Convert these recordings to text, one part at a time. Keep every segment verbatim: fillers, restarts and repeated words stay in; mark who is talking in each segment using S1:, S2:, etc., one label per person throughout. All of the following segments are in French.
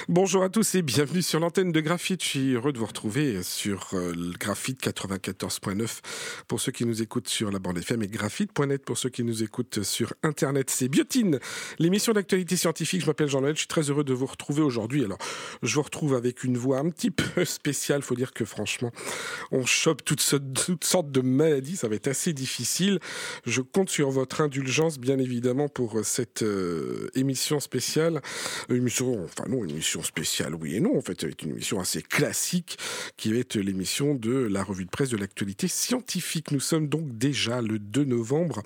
S1: Bonjour à tous et bienvenue sur l'antenne de Graphite. Je suis heureux de vous retrouver sur euh, le Graphite quatre-vingt-quatorze point neuf pour ceux qui nous écoutent sur la bande F M et graphite point net pour ceux qui nous écoutent sur Internet. C'est Biotine, l'émission d'actualité scientifique. Je m'appelle Jean-Noël, je suis très heureux de vous retrouver aujourd'hui. Alors, je vous retrouve avec une voix un petit peu spéciale. Faut dire que franchement, on chope toutes sortes, toutes sortes de maladies. Ça va être assez difficile. Je compte sur votre indulgence, bien évidemment, pour cette euh, émission spéciale. Émission, enfin non, une émission spéciale, oui et non. En fait, c'est une émission assez classique qui va être l'émission de la revue de presse de l'actualité scientifique. Nous sommes donc déjà le deux novembre.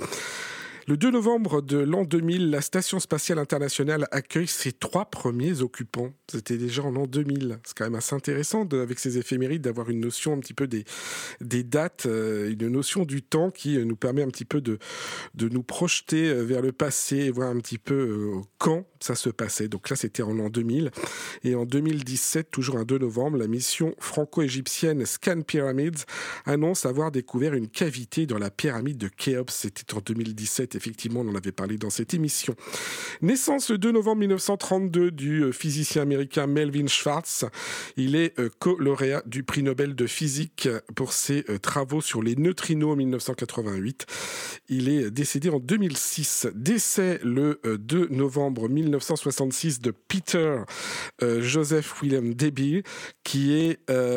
S1: Le deux novembre de l'an deux mille, la Station spatiale internationale accueille ses trois premiers occupants. C'était déjà en l'an deux mille. C'est quand même assez intéressant, de, avec ces éphémérides, d'avoir une notion un petit peu des, des dates, euh, une notion du temps qui nous permet un petit peu de, de nous projeter vers le passé et voir un petit peu euh, quand ça se passait. Donc là, c'était en l'an deux mille. Et en deux mille dix-sept, toujours un deux novembre, la mission franco-égyptienne Scan Pyramids annonce avoir découvert une cavité dans la pyramide de Khéops. C'était en deux mille dix-sept. Effectivement, on en avait parlé dans cette émission. Naissance le deux novembre mille neuf cent trente-deux du physicien américain Melvin Schwartz. Il est co-lauréat du prix Nobel de physique pour ses travaux sur les neutrinos en mille neuf cent quatre-vingt-huit. Il est décédé en deux mille six. Décès le deux novembre mille neuf cent soixante-six de Peter euh, Joseph Willem Debye, qui est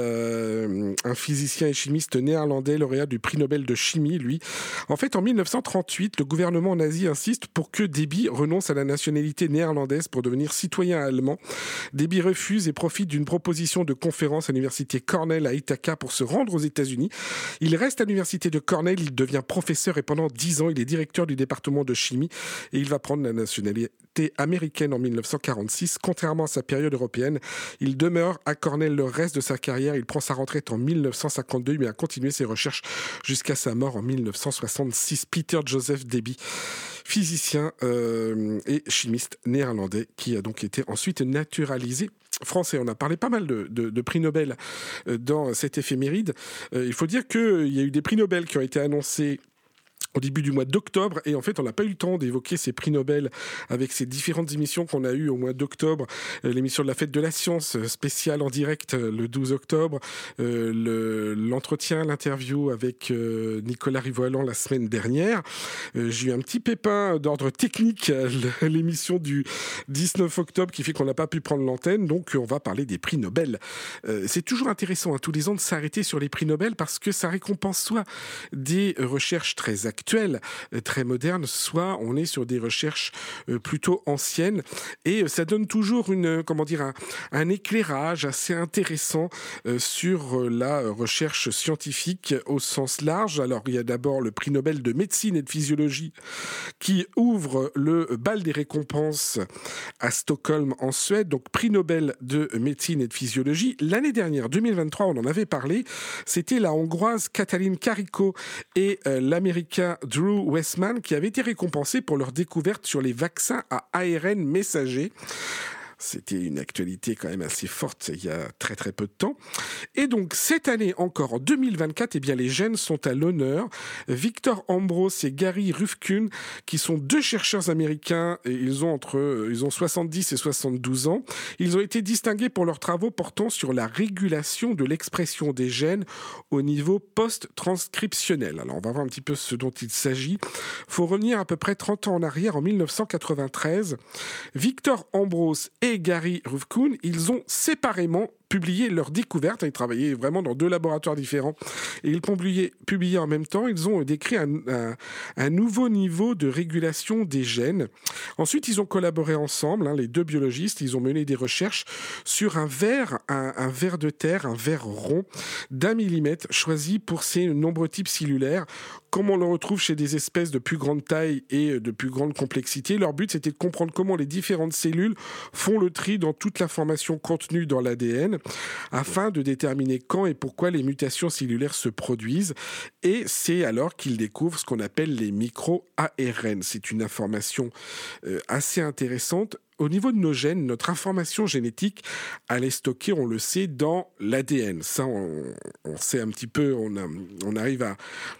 S1: euh, un physicien et chimiste néerlandais, lauréat du prix Nobel de chimie, lui. En fait, en mille neuf cent trente-huit, le gouvernement Le gouvernement nazi insiste pour que Debye renonce à la nationalité néerlandaise pour devenir citoyen allemand. Debye refuse et profite d'une proposition de conférence à l'université Cornell à Ithaca pour se rendre aux États-Unis. Il reste à l'université de Cornell, il devient professeur et pendant dix ans, il est directeur du département de chimie et il va prendre la nationalité américaine en mille neuf cent quarante-six. Contrairement à sa période européenne, il demeure à Cornell le reste de sa carrière. Il prend sa retraite en mille neuf cent cinquante-deux mais a continué ses recherches jusqu'à sa mort en mille neuf cent soixante-six. Peter Joseph Debye, physicien euh, et chimiste néerlandais qui a donc été ensuite naturalisé français. On a parlé pas mal de, de, de prix Nobel dans cette éphéméride. Euh, il faut dire qu'il y a eu des prix Nobel qui ont été annoncés au début du mois d'octobre, et en fait on n'a pas eu le temps d'évoquer ces prix Nobel avec ces différentes émissions qu'on a eues au mois d'octobre, euh, l'émission de la fête de la science euh, spéciale en direct euh, le douze octobre, euh, le, l'entretien, l'interview avec euh, Nicolas Rivoalan la semaine dernière. Euh, j'ai eu un petit pépin d'ordre technique euh, l'émission du dix-neuf octobre qui fait qu'on n'a pas pu prendre l'antenne, donc on va parler des prix Nobel. Euh, c'est toujours intéressant hein, tous les ans de s'arrêter sur les prix Nobel parce que ça récompense soit des recherches très actuelles, très moderne, soit on est sur des recherches plutôt anciennes et ça donne toujours une, comment dire, un, un éclairage assez intéressant sur la recherche scientifique au sens large. Alors il y a d'abord le prix Nobel de médecine et de physiologie qui ouvre le bal des récompenses à Stockholm en Suède, donc prix Nobel de médecine et de physiologie. L'année dernière, deux mille vingt-trois, on en avait parlé, c'était la Hongroise Katalin Karikó et euh, l'Américain Drew Weissman qui avaient été récompensés pour leur découverte sur les vaccins à A R N messager. C'était une actualité quand même assez forte il y a très très peu de temps. Et donc cette année encore, en deux mille vingt-quatre, eh bien, les gènes sont à l'honneur. Victor Ambros et Gary Ruvkun, qui sont deux chercheurs américains, et ils ont entre ils ont soixante-dix et soixante-douze ans. Ils ont été distingués pour leurs travaux portant sur la régulation de l'expression des gènes au niveau post-transcriptionnel. Alors on va voir un petit peu ce dont il s'agit. Il faut revenir à peu près trente ans en arrière, en mille neuf cent quatre-vingt-treize. Victor Ambros et Gary Ruvkun, ils ont séparément publié leur découverte. Ils travaillaient vraiment dans deux laboratoires différents et ils publiaient, publiaient en même temps. Ils ont décrit un, un, un nouveau niveau de régulation des gènes. Ensuite, ils ont collaboré ensemble, hein, les deux biologistes. Ils ont mené des recherches sur un ver, un, un ver de terre, un ver rond d'un millimètre choisi pour ses nombreux types cellulaires, comme on le retrouve chez des espèces de plus grande taille et de plus grande complexité. Leur but, c'était de comprendre comment les différentes cellules font le tri dans toute l'information contenue dans l'A D N afin de déterminer quand et pourquoi les mutations cellulaires se produisent. Et c'est alors qu'ils découvrent ce qu'on appelle les micro-A R N. C'est une information euh, assez intéressante. Au niveau de nos gènes, notre information génétique, elle est stockée, on le sait, dans l'A D N. Ça, on, on sait un petit peu, on, a, on arrive à...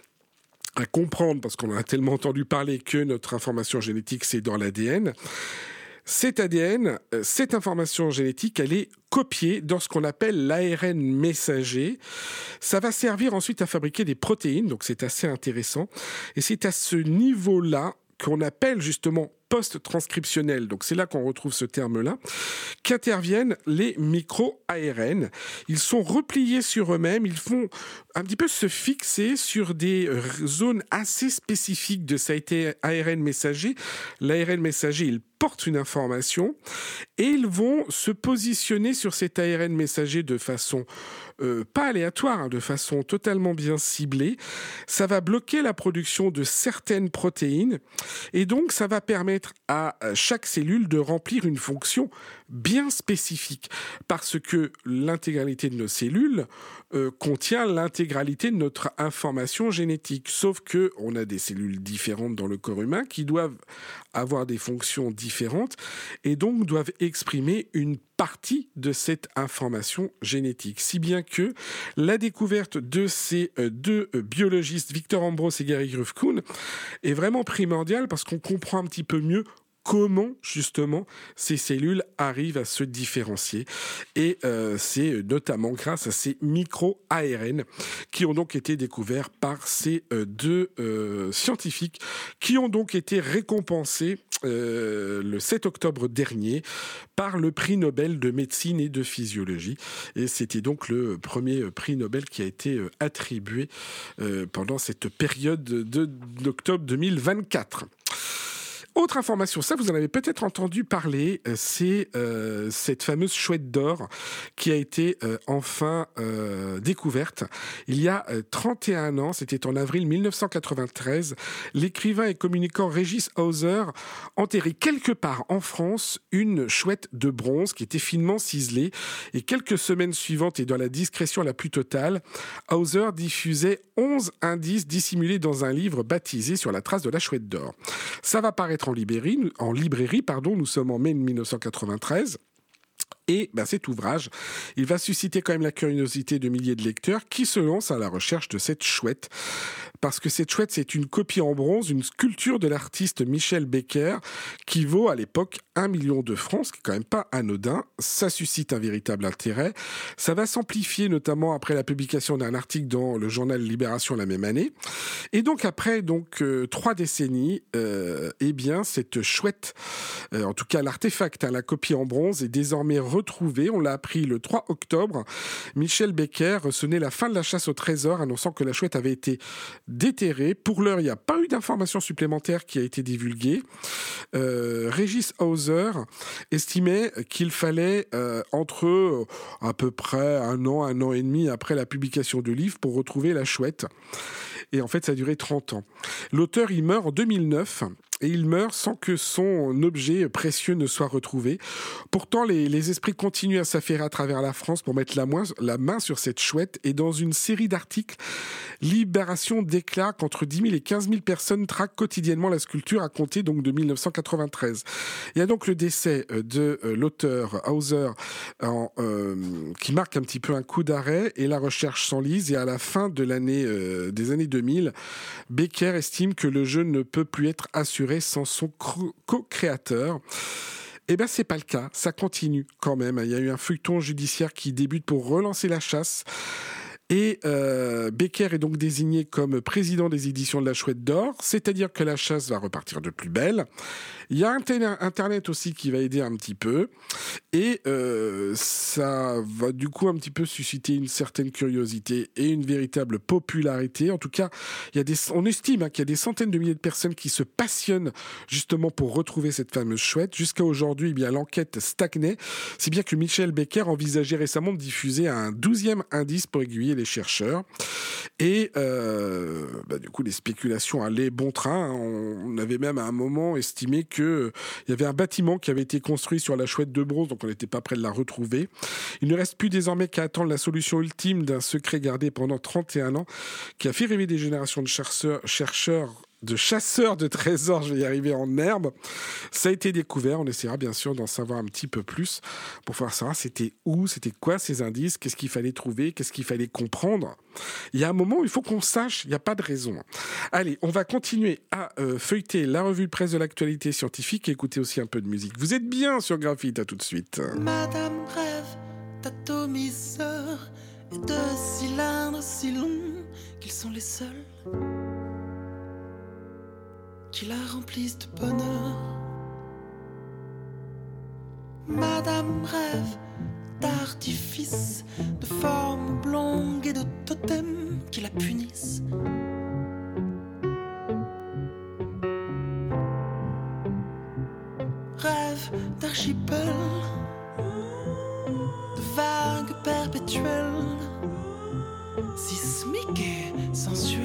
S1: à comprendre, parce qu'on en a tellement entendu parler, que notre information génétique, c'est dans l'A D N. Cet A D N, cette information génétique, elle est copiée dans ce qu'on appelle l'A R N messager. Ça va servir ensuite à fabriquer des protéines, donc c'est assez intéressant. Et c'est à ce niveau-là qu'on appelle justement post-transcriptionnel, donc c'est là qu'on retrouve ce terme-là, qu'interviennent les micro-A R N. Ils sont repliés sur eux-mêmes, ils font un petit peu se fixer sur des zones assez spécifiques de cet A R N messager. L'A R N messager, il porte une information et ils vont se positionner sur cet A R N messager de façon euh, pas aléatoire, hein, de façon totalement bien ciblée. Ça va bloquer la production de certaines protéines et donc ça va permettre à chaque cellule de remplir une fonction bien spécifique parce que l'intégralité de nos cellules euh, contient l'intégralité de notre information génétique. Sauf que on a des cellules différentes dans le corps humain qui doivent avoir des fonctions différentes et donc doivent exprimer une partie de cette information génétique. Si bien que la découverte de ces deux biologistes, Victor Ambros et Gary Grove-Kuhn, est vraiment primordiale parce qu'on comprend un petit peu mieux comment justement ces cellules arrivent à se différencier. Et euh, c'est notamment grâce à ces micro-A R N qui ont donc été découverts par ces euh, deux euh, scientifiques qui ont donc été récompensés euh, le sept octobre dernier par le prix Nobel de médecine et de physiologie. Et c'était donc le premier prix Nobel qui a été euh, attribué euh, pendant cette période de, d'octobre deux mille vingt-quatre. Autre information, ça vous en avez peut-être entendu parler, c'est euh, cette fameuse chouette d'or qui a été euh, enfin euh, découverte. Il y a euh, trente et un ans, c'était en avril mille neuf cent quatre-vingt-treize, l'écrivain et communicant Regis Hauser enterrait quelque part en France une chouette de bronze qui était finement ciselée. Et quelques semaines suivantes et dans la discrétion la plus totale, Hauser diffusait onze indices dissimulés dans un livre baptisé Sur la trace de la chouette d'or. Ça va paraître en librairie, en librairie pardon, nous sommes en mai mille neuf cent quatre-vingt-treize. Et ben, cet ouvrage, il va susciter quand même la curiosité de milliers de lecteurs qui se lancent à la recherche de cette chouette. Parce que cette chouette, c'est une copie en bronze, une sculpture de l'artiste Michel Becker qui vaut à l'époque un million de francs, ce qui est quand même pas anodin. Ça suscite un véritable intérêt. Ça va s'amplifier notamment après la publication d'un article dans le journal Libération la même année. Et donc après donc euh, trois décennies, euh, eh bien cette chouette, euh, en tout cas l'artefact, hein, la copie en bronze, est désormais retrouvé. On l'a appris le trois octobre. Michel Becker sonnait la fin de la chasse au trésor, annonçant que la chouette avait été déterrée. Pour l'heure, il n'y a pas eu d'information supplémentaire qui a été divulguée. Euh, Regis Hauser estimait qu'il fallait euh, entre euh, à peu près un an, un an et demi après la publication du livre pour retrouver la chouette. Et en fait, ça a duré trente ans. L'auteur, il meurt en deux mille neuf. Et il meurt sans que son objet précieux ne soit retrouvé. Pourtant, les, les esprits continuent à s'affairer à travers la France pour mettre la, moins, la main sur cette chouette. Et dans une série d'articles, Libération déclare qu'entre dix mille et quinze mille personnes traquent quotidiennement la sculpture à compter donc de mille neuf cent quatre-vingt-treize. Il y a donc le décès de euh, l'auteur Hauser en, euh, qui marque un petit peu un coup d'arrêt et la recherche s'enlise. Et à la fin de l'année, euh, des années deux mille, Becker estime que le jeu ne peut plus être assuré sans son co-créateur. Eh bien, c'est pas le cas. Ça continue quand même. Il y a eu un feuilleton judiciaire qui débute pour relancer la chasse. Et euh, Becker est donc désigné comme président des éditions de la Chouette d'Or, c'est-à-dire que la chasse va repartir de plus belle. Il y a Internet aussi qui va aider un petit peu. Et euh, ça va du coup un petit peu susciter une certaine curiosité et une véritable popularité. En tout cas, il y a des, on estime hein, qu'il y a des centaines de milliers de personnes qui se passionnent justement pour retrouver cette fameuse chouette. Jusqu'à aujourd'hui, eh bien, l'enquête stagnait. Si bien que Michel Becker envisageait récemment de diffuser un douzième indice pour aiguiller les chercheurs. Et euh, bah, du coup, les spéculations allaient bon train. On avait même à un moment estimé qu'il euh, y avait un bâtiment qui avait été construit sur la chouette de bronze, donc on n'était pas près de la retrouver. Il ne reste plus désormais qu'à attendre la solution ultime d'un secret gardé pendant trente et un ans, qui a fait rêver des générations de chercheurs, chercheurs de chasseurs de trésors, je vais y arriver, en herbe. Ça a été découvert, on essaiera bien sûr d'en savoir un petit peu plus pour pouvoir savoir c'était où, c'était quoi ces indices, qu'est-ce qu'il fallait trouver, qu'est-ce qu'il fallait comprendre. Il y a un moment où il faut qu'on sache, il n'y a pas de raison. Allez, on va continuer à euh, feuilleter la revue de presse de l'actualité scientifique et écouter aussi un peu de musique. Vous êtes bien sur Graphite, à tout de suite.
S2: Madame rêve d'atomiseurs et de cylindres si longs qu'ils sont les seuls qui la remplissent de bonheur. Madame rêve d'artifices, de formes oblongues et de totems qui la punissent. Rêve d'archipel, de vagues perpétuelles, sismiques et sensuelles.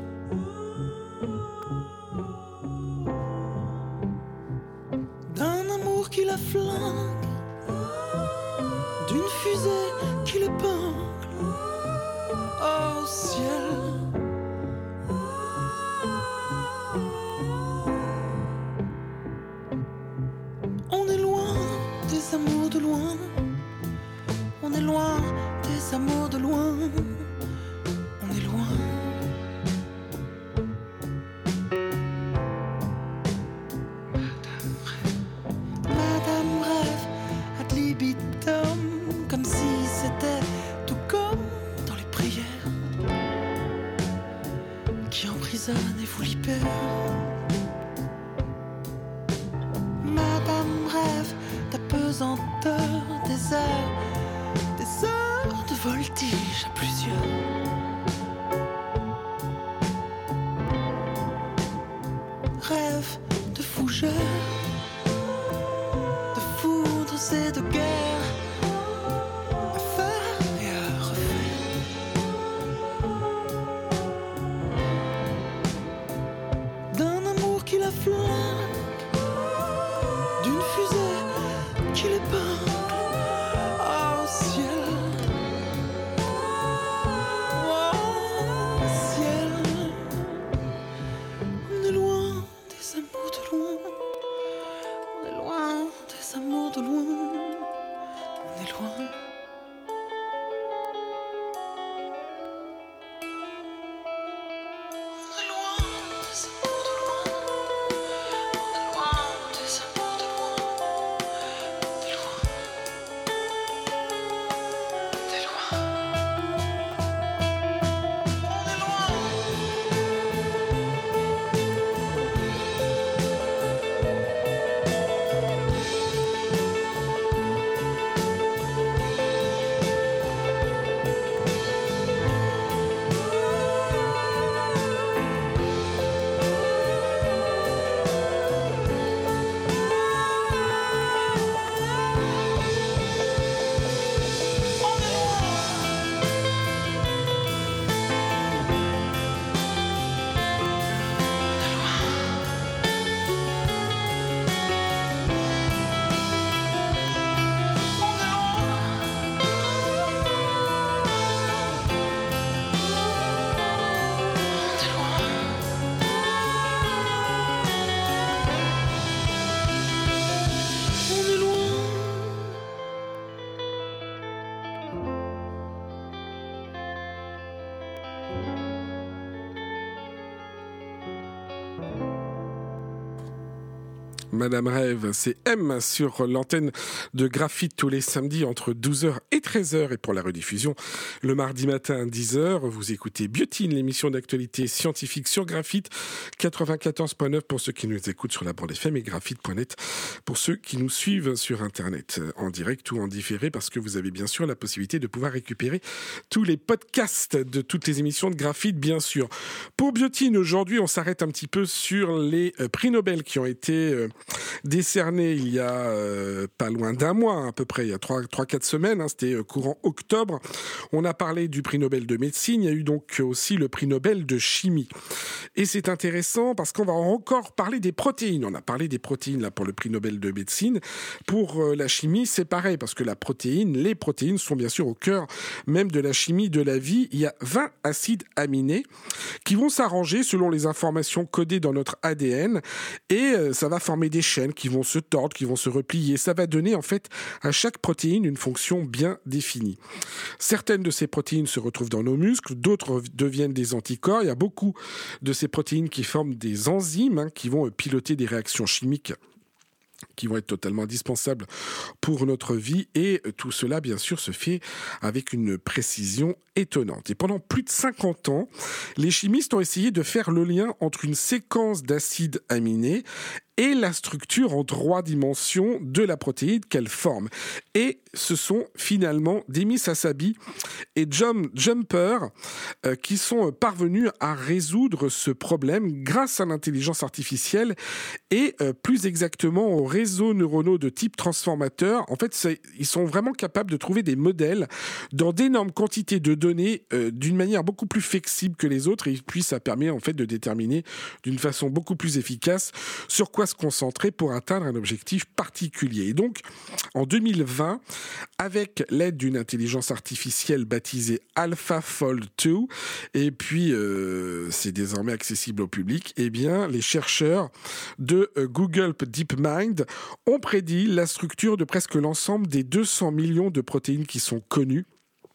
S2: D'un amour qui la flingue, d'une fusée qui l'épingle au ciel. On est loin des amours de loin, on est loin des amours de loin, on est loin. Madame rêve ad libitum, comme si c'était tout comme dans les prières qui emprisonnent et vous libèrent. Madame rêve d'apesanteur, des heures, des heures de voltige à plusieurs. Rêve de fougères, de foudres et de guerres, à faire et à refaire. D'un amour qui la flingue, d'une fusée qui l'épingle au ciel. Au ciel. On est loin des amours de loin, on est loin des amours de loin, on est loin. On est loin des amours de loin, on est loin des amours de loin, on est loin, on est loin, on est loin.
S1: Madame Rêve, c'est M sur l'antenne de Graphite tous les samedis entre douze heures et treize heures et pour la rediffusion le mardi matin à dix heures. Vous écoutez Biotine, l'émission d'actualité scientifique sur Graphite quatre-vingt-quatorze point neuf pour ceux qui nous écoutent sur la bande F M et graphite point net pour ceux qui nous suivent sur Internet en direct ou en différé parce que vous avez bien sûr la possibilité de pouvoir récupérer tous les podcasts de toutes les émissions de Graphite bien sûr. Pour Biotine, aujourd'hui on s'arrête un petit peu sur les prix Nobel qui ont été décerné il y a euh, pas loin d'un mois, hein, à peu près, il y a trois quatre semaines, hein, c'était euh, courant octobre. On a parlé du prix Nobel de médecine, il y a eu donc aussi le prix Nobel de chimie. Et c'est intéressant parce qu'on va encore parler des protéines. On a parlé des protéines là pour le prix Nobel de médecine. Pour euh, la chimie, c'est pareil, parce que la protéine, les protéines sont bien sûr au cœur même de la chimie de la vie. Il y a vingt acides aminés qui vont s'arranger selon les informations codées dans notre A D N et euh, ça va former des chaînes qui vont se tordre, qui vont se replier. Ça va donner en fait à chaque protéine une fonction bien définie. Certaines de ces protéines se retrouvent dans nos muscles, d'autres deviennent des anticorps. Il y a beaucoup de ces protéines qui forment des enzymes hein, qui vont piloter des réactions chimiques qui vont être totalement indispensables pour notre vie et tout cela bien sûr se fait avec une précision étonnante. Et pendant plus de cinquante ans, les chimistes ont essayé de faire le lien entre une séquence d'acides aminés et la structure en trois dimensions de la protéine qu'elle forme. Et ce sont finalement Demis Hassabis et John Jumper euh, qui sont parvenus à résoudre ce problème grâce à l'intelligence artificielle et euh, plus exactement aux réseaux neuronaux de type transformateur. En fait, c'est, ils sont vraiment capables de trouver des modèles dans d'énormes quantités de données euh, d'une manière beaucoup plus flexible que les autres et puis ça permet en fait de déterminer d'une façon beaucoup plus efficace sur quoi se concentrer pour atteindre un objectif particulier. Et donc, en deux mille vingt, avec l'aide d'une intelligence artificielle baptisée AlphaFold deux, et puis euh, c'est désormais accessible au public, eh bien, les chercheurs de euh, Google DeepMind ont prédit la structure de presque l'ensemble des deux cents millions de protéines qui sont connues.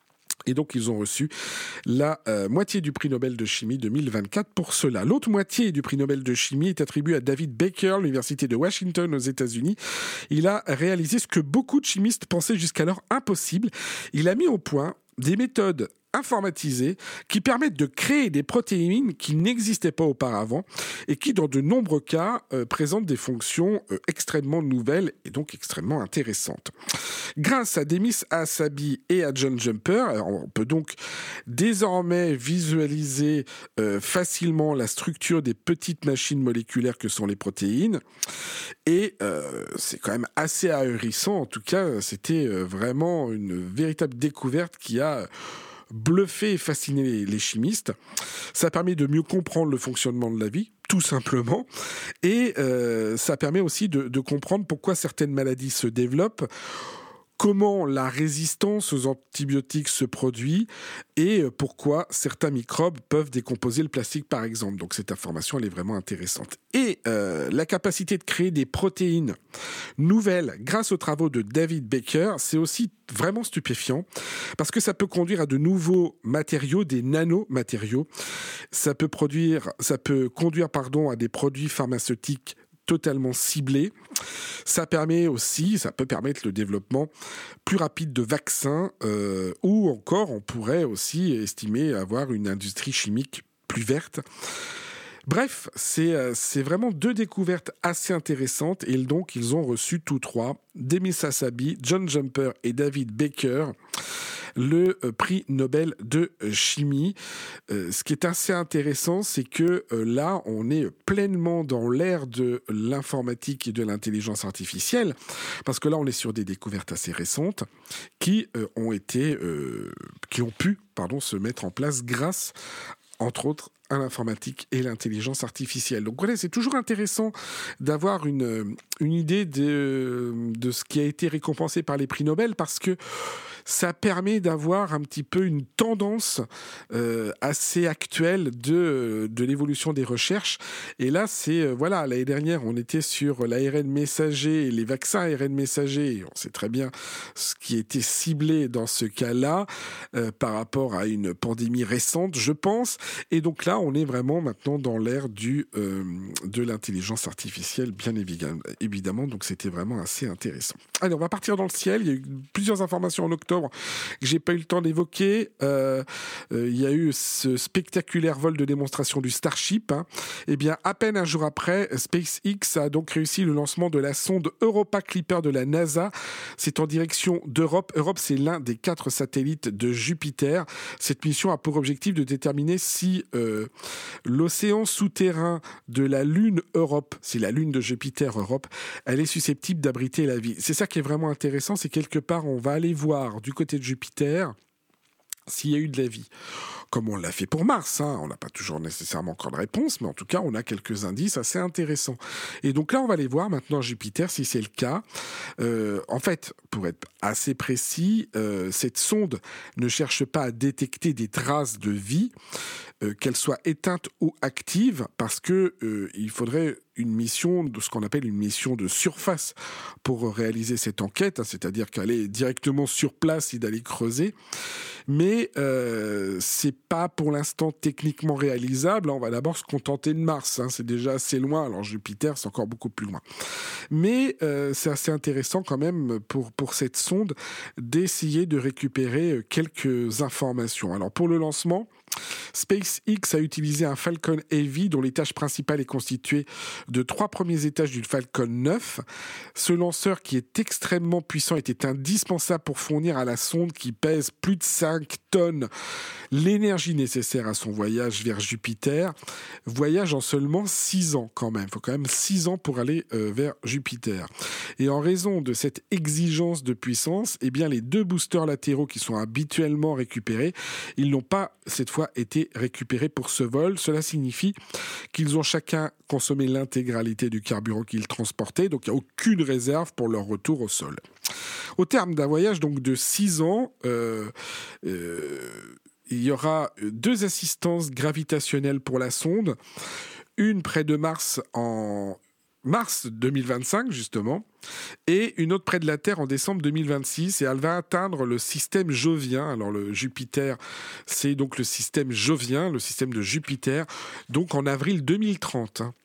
S1: Et donc, ils ont reçu la euh, moitié du prix Nobel de chimie deux mille vingt-quatre pour cela. L'autre moitié du prix Nobel de chimie est attribuée à David Baker, l'université de Washington aux États-Unis. Il a réalisé ce que beaucoup de chimistes pensaient jusqu'alors impossible. Il a mis au point des méthodes informatisées qui permettent de créer des protéines qui n'existaient pas auparavant et qui, dans de nombreux cas, euh, présentent des fonctions euh, extrêmement nouvelles et donc extrêmement intéressantes. Grâce à Demis Hassabis et à John Jumper, on peut donc désormais visualiser euh, facilement la structure des petites machines moléculaires que sont les protéines. Et euh, c'est quand même assez ahurissant. En tout cas, c'était euh, vraiment une véritable découverte qui a bluffé et fasciné les, les chimistes. Ça permet de mieux comprendre le fonctionnement de la vie, tout simplement. Et euh, ça permet aussi de, de comprendre pourquoi certaines maladies se développent, comment la résistance aux antibiotiques se produit et pourquoi certains microbes peuvent décomposer le plastique, par exemple. Donc cette information, elle est vraiment intéressante. Et euh, la capacité de créer des protéines nouvelles grâce aux travaux de David Baker, c'est aussi vraiment stupéfiant parce que ça peut conduire à de nouveaux matériaux, des nanomatériaux. Ça peut produire, ça peut conduire, pardon, à des produits pharmaceutiques totalement ciblés. Ça permet aussi, ça peut permettre le développement plus rapide de vaccins euh, ou encore on pourrait aussi estimer avoir une industrie chimique plus verte. Bref, c'est, euh, c'est vraiment deux découvertes assez intéressantes et donc ils ont reçu tous trois, Demis Hassabis, John Jumper et David Baker, le euh, prix Nobel de chimie. Euh, ce qui est assez intéressant, c'est que euh, là, on est pleinement dans l'ère de l'informatique et de l'intelligence artificielle, parce que là, on est sur des découvertes assez récentes qui euh, ont été, euh, qui ont pu, pardon, se mettre en place grâce, entre autres, à l'informatique et l'intelligence artificielle. Donc voilà, c'est toujours intéressant d'avoir une, une idée de, de ce qui a été récompensé par les prix Nobel parce que ça permet d'avoir un petit peu une tendance euh, assez actuelle de, de l'évolution des recherches. Et là, c'est, euh, voilà, l'année dernière, on était sur l'A R N messager et les vaccins A R N messager. On sait très bien ce qui était ciblé dans ce cas-là euh, par rapport à une pandémie récente, je pense. Et donc là, on est vraiment maintenant dans l'ère du, euh, de l'intelligence artificielle, bien évidemment. Donc c'était vraiment assez intéressant. Allez, on va partir dans le ciel. Il y a eu plusieurs informations en octobre que j'ai pas eu le temps d'évoquer. Euh, euh, il y a eu ce spectaculaire vol de démonstration du Starship. Hein. Eh bien, à peine un jour après, SpaceX a donc réussi le lancement de la sonde Europa Clipper de la NASA. C'est en direction d'Europe. Europe, c'est l'un des quatre satellites de Jupiter. Cette mission a pour objectif de déterminer si euh, l'océan souterrain de la Lune Europe, si la Lune de Jupiter Europe, elle est susceptible d'abriter la vie. C'est ça qui est vraiment intéressant, c'est quelque part, on va aller voir du côté de Jupiter s'il y a eu de la vie. Comme on l'a fait pour Mars, hein. On n'a pas toujours nécessairement encore de réponse, mais en tout cas, on a quelques indices assez intéressants. Et donc là, on va aller voir maintenant Jupiter, si c'est le cas. Euh, en fait, pour être assez précis, euh, cette sonde ne cherche pas à détecter des traces de vie, euh, qu'elles soient éteintes ou actives, parce que euh, il faudrait une mission, de ce qu'on appelle une mission de surface pour réaliser cette enquête, hein, c'est-à-dire qu'aller directement sur place et d'aller creuser. Mais euh, c'est pas pour l'instant techniquement réalisable. On va d'abord se contenter de Mars, hein, c'est déjà assez loin. Alors Jupiter, c'est encore beaucoup plus loin. Mais euh, c'est assez intéressant quand même pour pour cette sonde d'essayer de récupérer quelques informations. Alors pour le lancement, SpaceX a utilisé un Falcon Heavy dont l'étage principal est constitué de trois premiers étages du Falcon neuf. Ce lanceur qui est extrêmement puissant était indispensable pour fournir à la sonde qui pèse plus de cinq tonnes l'énergie nécessaire à son voyage vers Jupiter. Voyage en seulement six ans quand même. Il faut quand même six ans pour aller euh, vers Jupiter. Et en raison de cette exigence de puissance, eh bien les deux boosters latéraux qui sont habituellement récupérés, ils n'ont pas cette fois été récupérés pour ce vol. Cela signifie qu'ils ont chacun consommé l'intégralité du carburant qu'ils transportaient, donc il n'y a aucune réserve pour leur retour au sol. Au terme d'un voyage donc de six ans, euh, euh, il y aura deux assistances gravitationnelles pour la sonde, une près de Mars en mars deux mille vingt-cinq justement, et une autre près de la Terre en décembre deux mille vingt-six, et elle va atteindre le système jovien. Alors le Jupiter, c'est donc le système jovien, le système de Jupiter, donc en avril deux mille trente. Hein.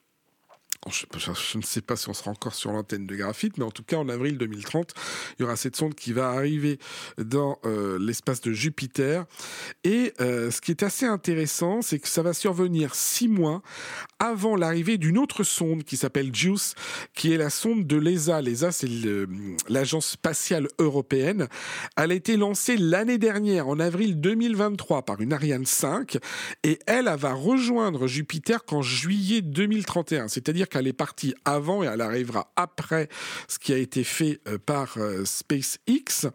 S1: Je, je, je ne sais pas si on sera encore sur l'antenne de Graphite, mais en tout cas en avril deux mille trente, il y aura cette sonde qui va arriver dans euh, l'espace de Jupiter. Et euh, ce qui est assez intéressant, c'est que ça va survenir six mois avant l'arrivée d'une autre sonde qui s'appelle JUICE, qui est la sonde de l'E S A. L'E S A, c'est le, l'agence spatiale européenne. Elle a été lancée l'année dernière, en avril deux mille vingt-trois, par une Ariane cinq, et elle, elle va rejoindre Jupiter qu'en juillet deux mille trente et un. C'est-à-dire qu'elle est partie avant et elle arrivera après ce qui a été fait par euh, SpaceX.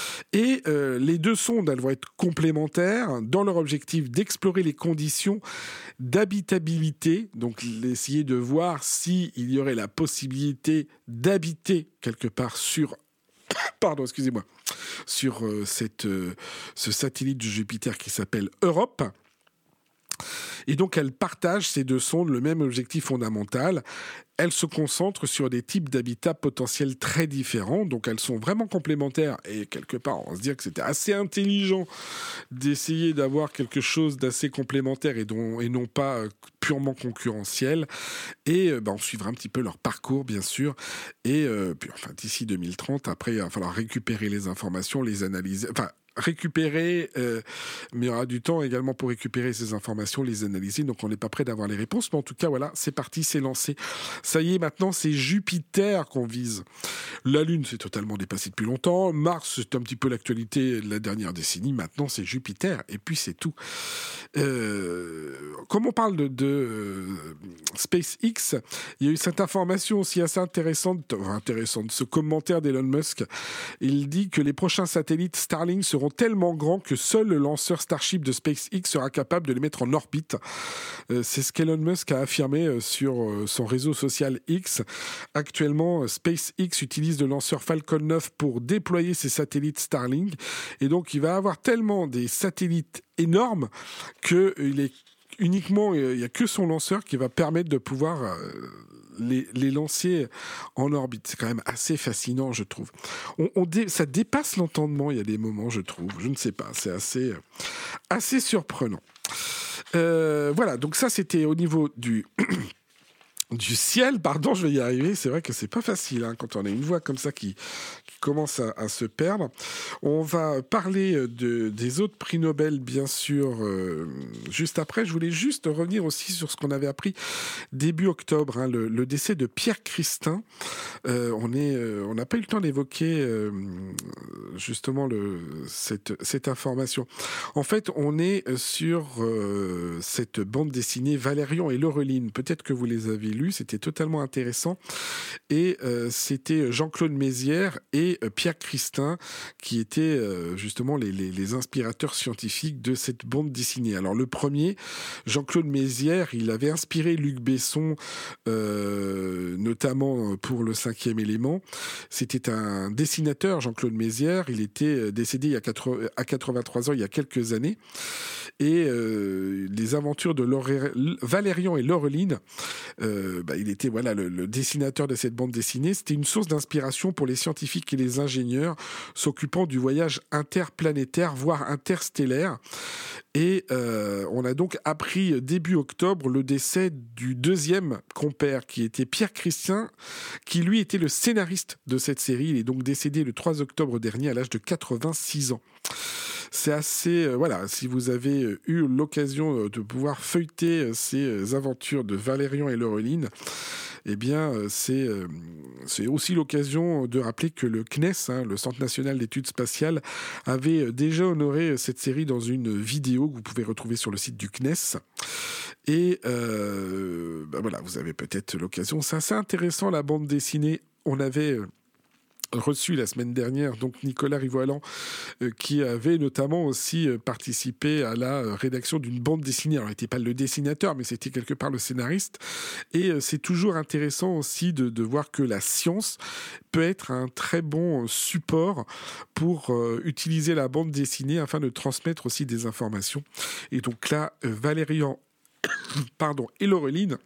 S1: Et euh, les deux sondes, elles vont être complémentaires dans leur objectif d'explorer les conditions d'habitabilité, donc essayer de voir s'il y aurait la possibilité d'habiter quelque part sur pardon, excusez-moi, sur euh, cette, euh, ce satellite de Jupiter qui s'appelle Europe. Et donc, elles partagent, ces deux sondes, le même objectif fondamental. Elles se concentrent sur des types d'habitats potentiels très différents. Donc, elles sont vraiment complémentaires. Et quelque part, on va se dire que c'était assez intelligent d'essayer d'avoir quelque chose d'assez complémentaire et, dont, et non pas purement concurrentiel. Et euh, bah, on suivra un petit peu leur parcours, bien sûr. Et euh, puis, enfin, d'ici deux mille trente, après, il va falloir récupérer les informations, les analyser... Enfin, récupérer, euh, mais il y aura du temps également pour récupérer ces informations, les analyser, donc on n'est pas prêt d'avoir les réponses, mais en tout cas voilà, c'est parti, c'est lancé. Ça y est, maintenant c'est Jupiter qu'on vise. La Lune c'est totalement dépassé depuis longtemps, Mars c'est un petit peu l'actualité de la dernière décennie, maintenant c'est Jupiter, et puis c'est tout. Euh, comme on parle de, de euh, SpaceX, il y a eu cette information aussi assez intéressante, intéressante, ce commentaire d'Elon Musk, il dit que les prochains satellites Starlink seront tellement grands que seul le lanceur Starship de SpaceX sera capable de les mettre en orbite. Euh, c'est ce qu'Elon Musk a affirmé euh, sur euh, son réseau social X. Actuellement, euh, SpaceX utilise le lanceur Falcon neuf pour déployer ses satellites Starlink. Et donc, il va avoir tellement des satellites énormes qu'il est uniquement, il n'y a que son lanceur qui va permettre de pouvoir euh, les, les lancer en orbite. C'est quand même assez fascinant, je trouve. On, on dé, ça dépasse l'entendement, il y a des moments, je trouve. Je ne sais pas, c'est assez, assez surprenant. Euh, voilà, donc ça, c'était au niveau du... du ciel, pardon, je vais y arriver. C'est vrai que c'est pas facile hein, quand on a une voix comme ça qui, qui commence à, à se perdre. On va parler de, des autres prix Nobel, bien sûr, euh, juste après. Je voulais juste revenir aussi sur ce qu'on avait appris début octobre, hein, le, le décès de Pierre Christin. Euh, on est, euh, on n'a pas eu le temps d'évoquer euh, justement le, cette, cette information. En fait, on est sur euh, cette bande dessinée Valérian et Laureline. Peut-être que vous les avez lu, c'était totalement intéressant. Et euh, c'était Jean-Claude Mézières et euh, Pierre Christin qui étaient euh, justement les, les, les inspirateurs scientifiques de cette bande dessinée. Alors le premier, Jean-Claude Mézières, il avait inspiré Luc Besson, euh, notamment pour Le Cinquième Élément. C'était un dessinateur, Jean-Claude Mézières. Il était décédé il y a quatre, à quatre-vingt-trois ans, il y a quelques années. Et euh, les aventures de Lauré... Valérian et Laureline, euh, bah, il était voilà le, le dessinateur de cette bande dessinée. C'était une source d'inspiration pour les scientifiques et les ingénieurs s'occupant du voyage interplanétaire, voire interstellaire. Et euh, on a donc appris début octobre le décès du deuxième compère, qui était Pierre Christin, qui lui était le scénariste de cette série. Il est donc décédé le trois octobre dernier à l'âge de quatre-vingt-six ans. C'est assez... Euh, voilà, si vous avez eu l'occasion de pouvoir feuilleter ces aventures de Valérian et Laureline, eh bien, c'est, euh, c'est aussi l'occasion de rappeler que le C N E S, hein, le Centre national d'études spatiales, avait déjà honoré cette série dans une vidéo que vous pouvez retrouver sur le site du C N E S. Et euh, ben voilà, vous avez peut-être l'occasion. C'est assez intéressant, la bande dessinée. On avait... reçu la semaine dernière donc Nicolas Rivoalan euh, qui avait notamment aussi euh, participé à la euh, rédaction d'une bande dessinée. Alors il n'était pas le dessinateur mais c'était quelque part le scénariste et euh, c'est toujours intéressant aussi de, de voir que la science peut être un très bon support pour euh, utiliser la bande dessinée afin de transmettre aussi des informations. Et donc là euh, Valérian pardon, et Laureline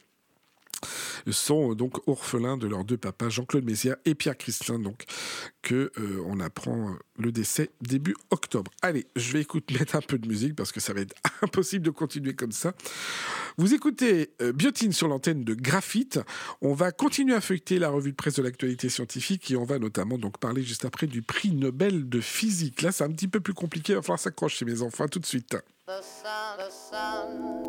S1: sont donc orphelins de leurs deux papas, Jean-Claude Mézières et Pierre Christin, donc que euh, on apprend le décès début octobre. Allez, je vais écouter, mettre un peu de musique parce que ça va être impossible de continuer comme ça. Vous écoutez euh, Biotine sur l'antenne de Graphite. On va continuer à feuilleter la revue de presse de l'actualité scientifique et on va notamment donc parler juste après du prix Nobel de physique. Là, c'est un petit peu plus compliqué. Il va falloir s'accrocher, mes enfants. À tout de suite.
S3: The sun, the sun.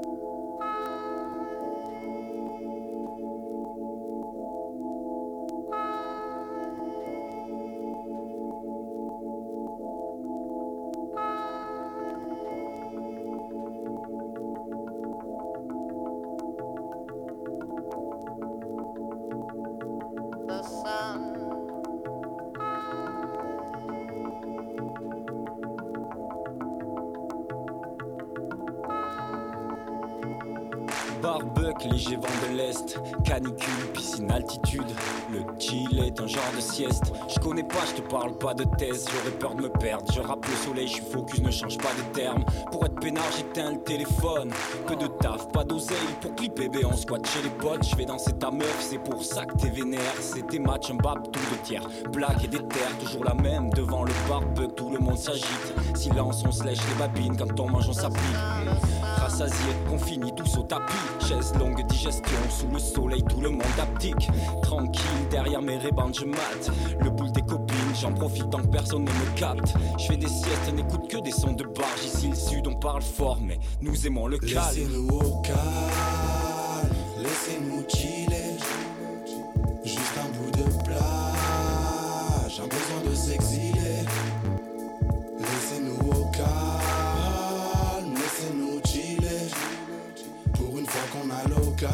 S4: Barbuck, léger vent de l'Est, canicule, piscine, altitude. Le chill est un genre de sieste. Je connais pas, je te parle pas de thèse. J'aurais peur de me perdre, je rappe le soleil, je suis focus, ne change pas de terme. Pour être peinard, j'éteins le téléphone. Peu de taf, pas d'oseille. Pour clip, bébé, on squatte chez les potes. Je vais danser ta meuf, c'est pour ça que t'es vénère. C'est tes matchs, un bab, tout de tiers. Blague et des terres, toujours la même. Devant le barbuck, tout le monde s'agite. Silence, on se lèche les babines. Quand on mange, on s'applique. Rassasié, qu'on finit tous au tapis. Chaise longue, digestion, sous le soleil, tout le monde aptique. Tranquille, derrière mes rébans, je mate le boule des copines, j'en profite tant que personne ne me capte. Je fais des siestes, n'écoute que des sons de barge. Ici le sud, on parle fort, mais nous aimons le calme.
S5: Laissez-nous au calme, laissez-nous chiller. Juste un bout de plage, un besoin de s'exiler. Laissez-nous au calme, laissez-nous chiller. Pour une fois qu'on a l'occasion,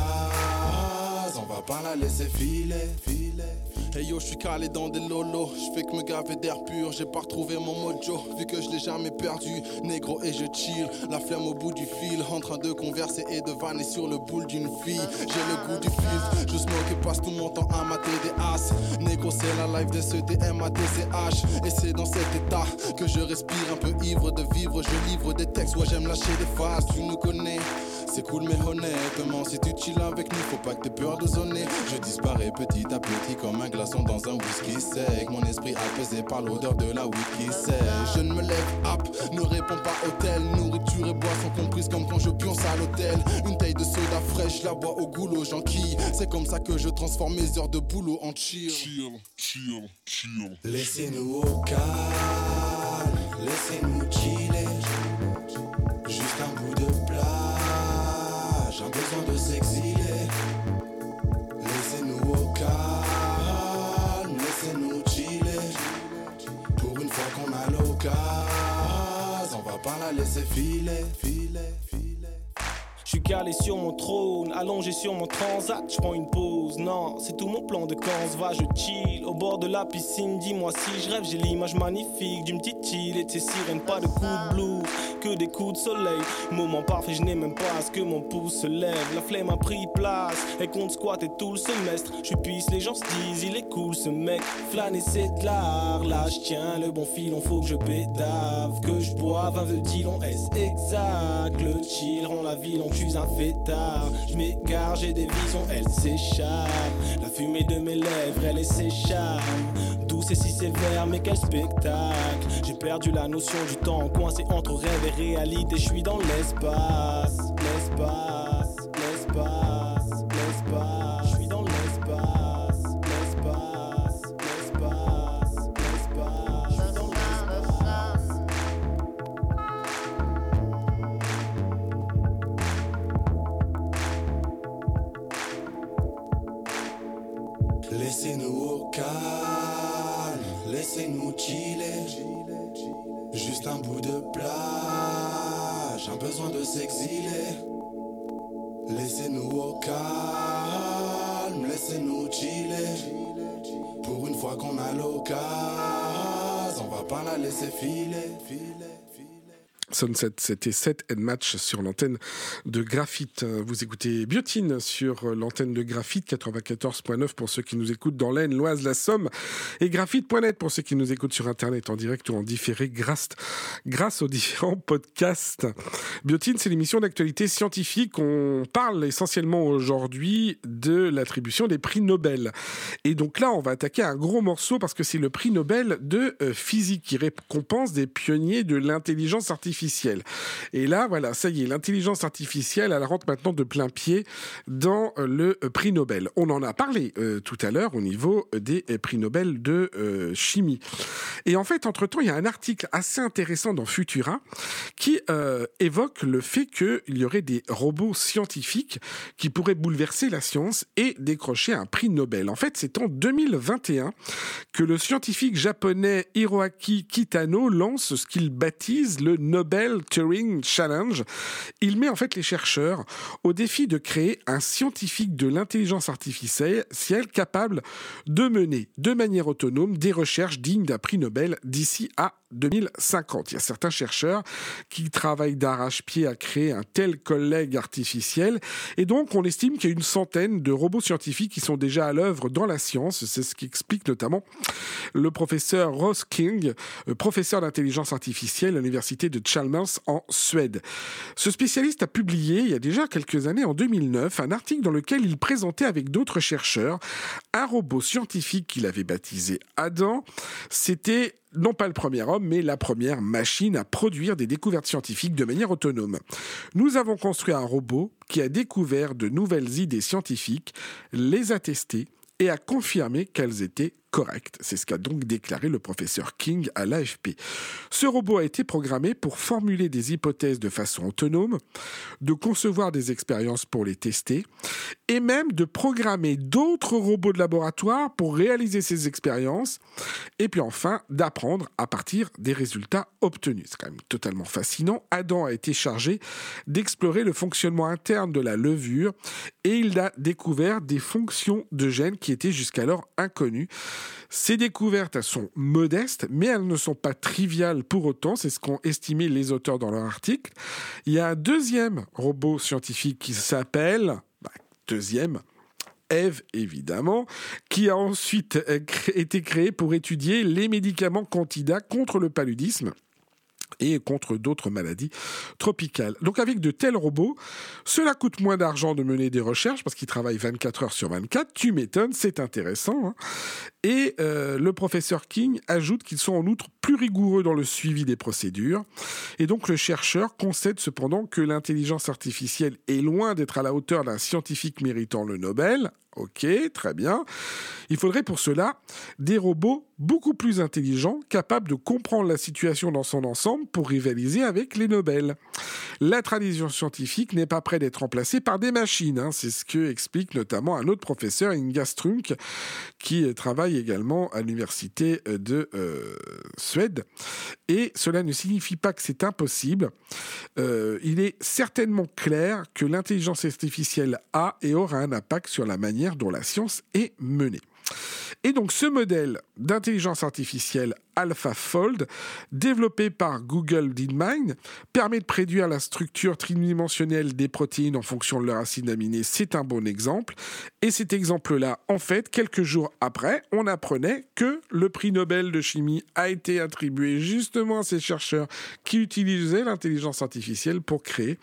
S5: on va pas la laisser filer, filer.
S6: Hey yo, je suis calé dans des lolos, je fais que me gaver d'air pur, j'ai pas retrouvé mon mojo, vu que je l'ai jamais perdu, négro et je chill, la flemme au bout du fil, en train de converser et de vanner sur le boule d'une fille, j'ai le goût du filtre, je smoke et passe tout mon temps à mater des as, négro c'est la life des C D M A T C H, et c'est dans cet état que je respire un peu ivre de vivre, je livre des textes, ouais j'aime lâcher des phases, tu nous connais. C'est cool mais honnêtement, si tu chill avec nous, faut pas que t'aies peur de zoner. Je disparais petit à petit comme un glaçon dans un whisky sec. Mon esprit apaisé par l'odeur de la whisky sec. Je ne me lève, app, ne réponds pas hôtel. Nourriture et boissons comprises comme quand je pionce à l'hôtel. Une taille de soda fraîche, la bois au goulot, j'enquille. C'est comme ça que je transforme mes heures de boulot en chill.
S5: Chill, chill, chill. Laissez-nous au calme, laissez-nous chiller. Juste un bout de plage, un besoin de s'exiler. Laissez-nous au calme, laissez-nous chiller. Pour une fois qu'on a l'occasion, on va pas la laisser filer, filer, filer.
S7: Je suis calé sur mon trône, allongé sur mon transat, je prends une pause. Non, c'est tout mon plan de quand se va, je chill au bord de la piscine. Dis-moi si je rêve, j'ai l'image magnifique d'une petite île et de ses sirènes. Pas de coups de blues, que des coups de soleil. Moment parfait, je n'ai même pas à ce que mon pouce se lève. La flemme a pris place, et compte squat et tout le semestre. Je pisse, les gens se disent, il est cool ce mec. Flâner c'est de l'art, là je tiens le bon filon, faut que je pédave. Que je boive un vœu dilon, est-ce exact? Le chill rend la ville, on suis un fêtard. Je m'égare, j'ai des visions, elles s'échappent. La fumée de mes lèvres, elle est s'échappe. Douce et si sévère, mais quel spectacle. J'ai perdu la notion du temps, coincé entre rêve et réalité. Je suis dans l'espace, l'espace, l'espace, l'espace. Je suis dans l'espace, l'espace, l'espace, l'espace. Je suis dans l'espace.
S5: Laissez-nous au calme, laissez-nous chiller. Juste un bout de plage, un besoin de s'exiler. Laissez-nous au calme, laissez-nous chiller. Pour une fois qu'on a l'occasion, on va pas la laisser filer, filer.
S1: Sunset, c'était Set and Match sur l'antenne de Graphite. Vous écoutez Biotine sur l'antenne de Graphite quatre-vingt-quatorze neuf pour ceux qui nous écoutent dans l'Aisne, l'Oise, la Somme, et graphite point net pour ceux qui nous écoutent sur Internet en direct ou en différé grâce, grâce aux différents podcasts. Biotine, c'est l'émission d'actualité scientifique. On parle essentiellement aujourd'hui de l'attribution des prix Nobel. Et donc là, on va attaquer un gros morceau parce que c'est le prix Nobel de euh, physique qui récompense des pionniers de l'intelligence artificielle. Et là, voilà, ça y est, l'intelligence artificielle, elle rentre maintenant de plein pied dans le prix Nobel. On en a parlé euh, tout à l'heure au niveau des prix Nobel de euh, chimie. Et en fait, entre-temps, il y a un article assez intéressant dans Futura qui euh, évoque le fait qu'il y aurait des robots scientifiques qui pourraient bouleverser la science et décrocher un prix Nobel. En fait, c'est en deux mille vingt et un que le scientifique japonais Hiroaki Kitano lance ce qu'il baptise le Nobel Turing Challenge. Il met en fait les chercheurs au défi de créer un scientifique de l'intelligence artificielle capable de mener de manière autonome des recherches dignes d'un prix Nobel d'ici à deux mille cinquante. Il y a certains chercheurs qui travaillent d'arrache-pied à créer un tel collègue artificiel et donc on estime qu'il y a une centaine de robots scientifiques qui sont déjà à l'œuvre dans la science. C'est ce qu'explique notamment le professeur Ross King, professeur d'intelligence artificielle à l'université de Chalmers en Suède. Ce spécialiste a publié il y a déjà quelques années, en deux mille neuf, un article dans lequel il présentait avec d'autres chercheurs un robot scientifique qu'il avait baptisé Adam. C'était non pas le premier homme, mais la première machine à produire des découvertes scientifiques de manière autonome. Nous avons construit un robot qui a découvert de nouvelles idées scientifiques, les a testées et a confirmé qu'elles étaient correctes. C'est ce qu'a donc déclaré le professeur King à l'A F P. Ce robot a été programmé pour formuler des hypothèses de façon autonome, de concevoir des expériences pour les tester, et même de programmer d'autres robots de laboratoire pour réaliser ces expériences, et puis enfin d'apprendre à partir des résultats obtenus. C'est quand même totalement fascinant. Adam a été chargé d'explorer le fonctionnement interne de la levure, et il a découvert des fonctions de gènes qui étaient jusqu'alors inconnues. Ces découvertes, elles sont modestes, mais elles ne sont pas triviales pour autant. C'est ce qu'ont estimé les auteurs dans leur article. Il y a un deuxième robot scientifique qui s'appelle... Bah, deuxième... Eve, évidemment, qui a ensuite été créé pour étudier les médicaments candidats contre le paludisme et contre d'autres maladies tropicales. Donc avec de tels robots, cela coûte moins d'argent de mener des recherches parce qu'ils travaillent vingt-quatre heures sur vingt-quatre. Tu m'étonnes, c'est intéressant. Hein. Et euh, le professeur King ajoute qu'ils sont en outre plus rigoureux dans le suivi des procédures. Et donc le chercheur concède cependant que l'intelligence artificielle est loin d'être à la hauteur d'un scientifique méritant le Nobel. Ok, très bien. Il faudrait pour cela des robots beaucoup plus intelligents, capables de comprendre la situation dans son ensemble pour rivaliser avec les Nobel. La tradition scientifique n'est pas près d'être remplacée par des machines. Hein. C'est ce que explique notamment un autre professeur, Inga Strunk, qui travaille également à l'université de euh, Suède. Et cela ne signifie pas que c'est impossible. Euh, il est certainement clair que l'intelligence artificielle a et aura un impact sur la manière dont la science est menée. Et donc ce modèle d'intelligence artificielle AlphaFold, développé par Google DeepMind, permet de prédire la structure tridimensionnelle des protéines en fonction de leur acide aminé. C'est un bon exemple. Et cet exemple-là, en fait, quelques jours après, on apprenait que le prix Nobel de chimie a été attribué justement à ces chercheurs qui utilisaient l'intelligence artificielle pour créer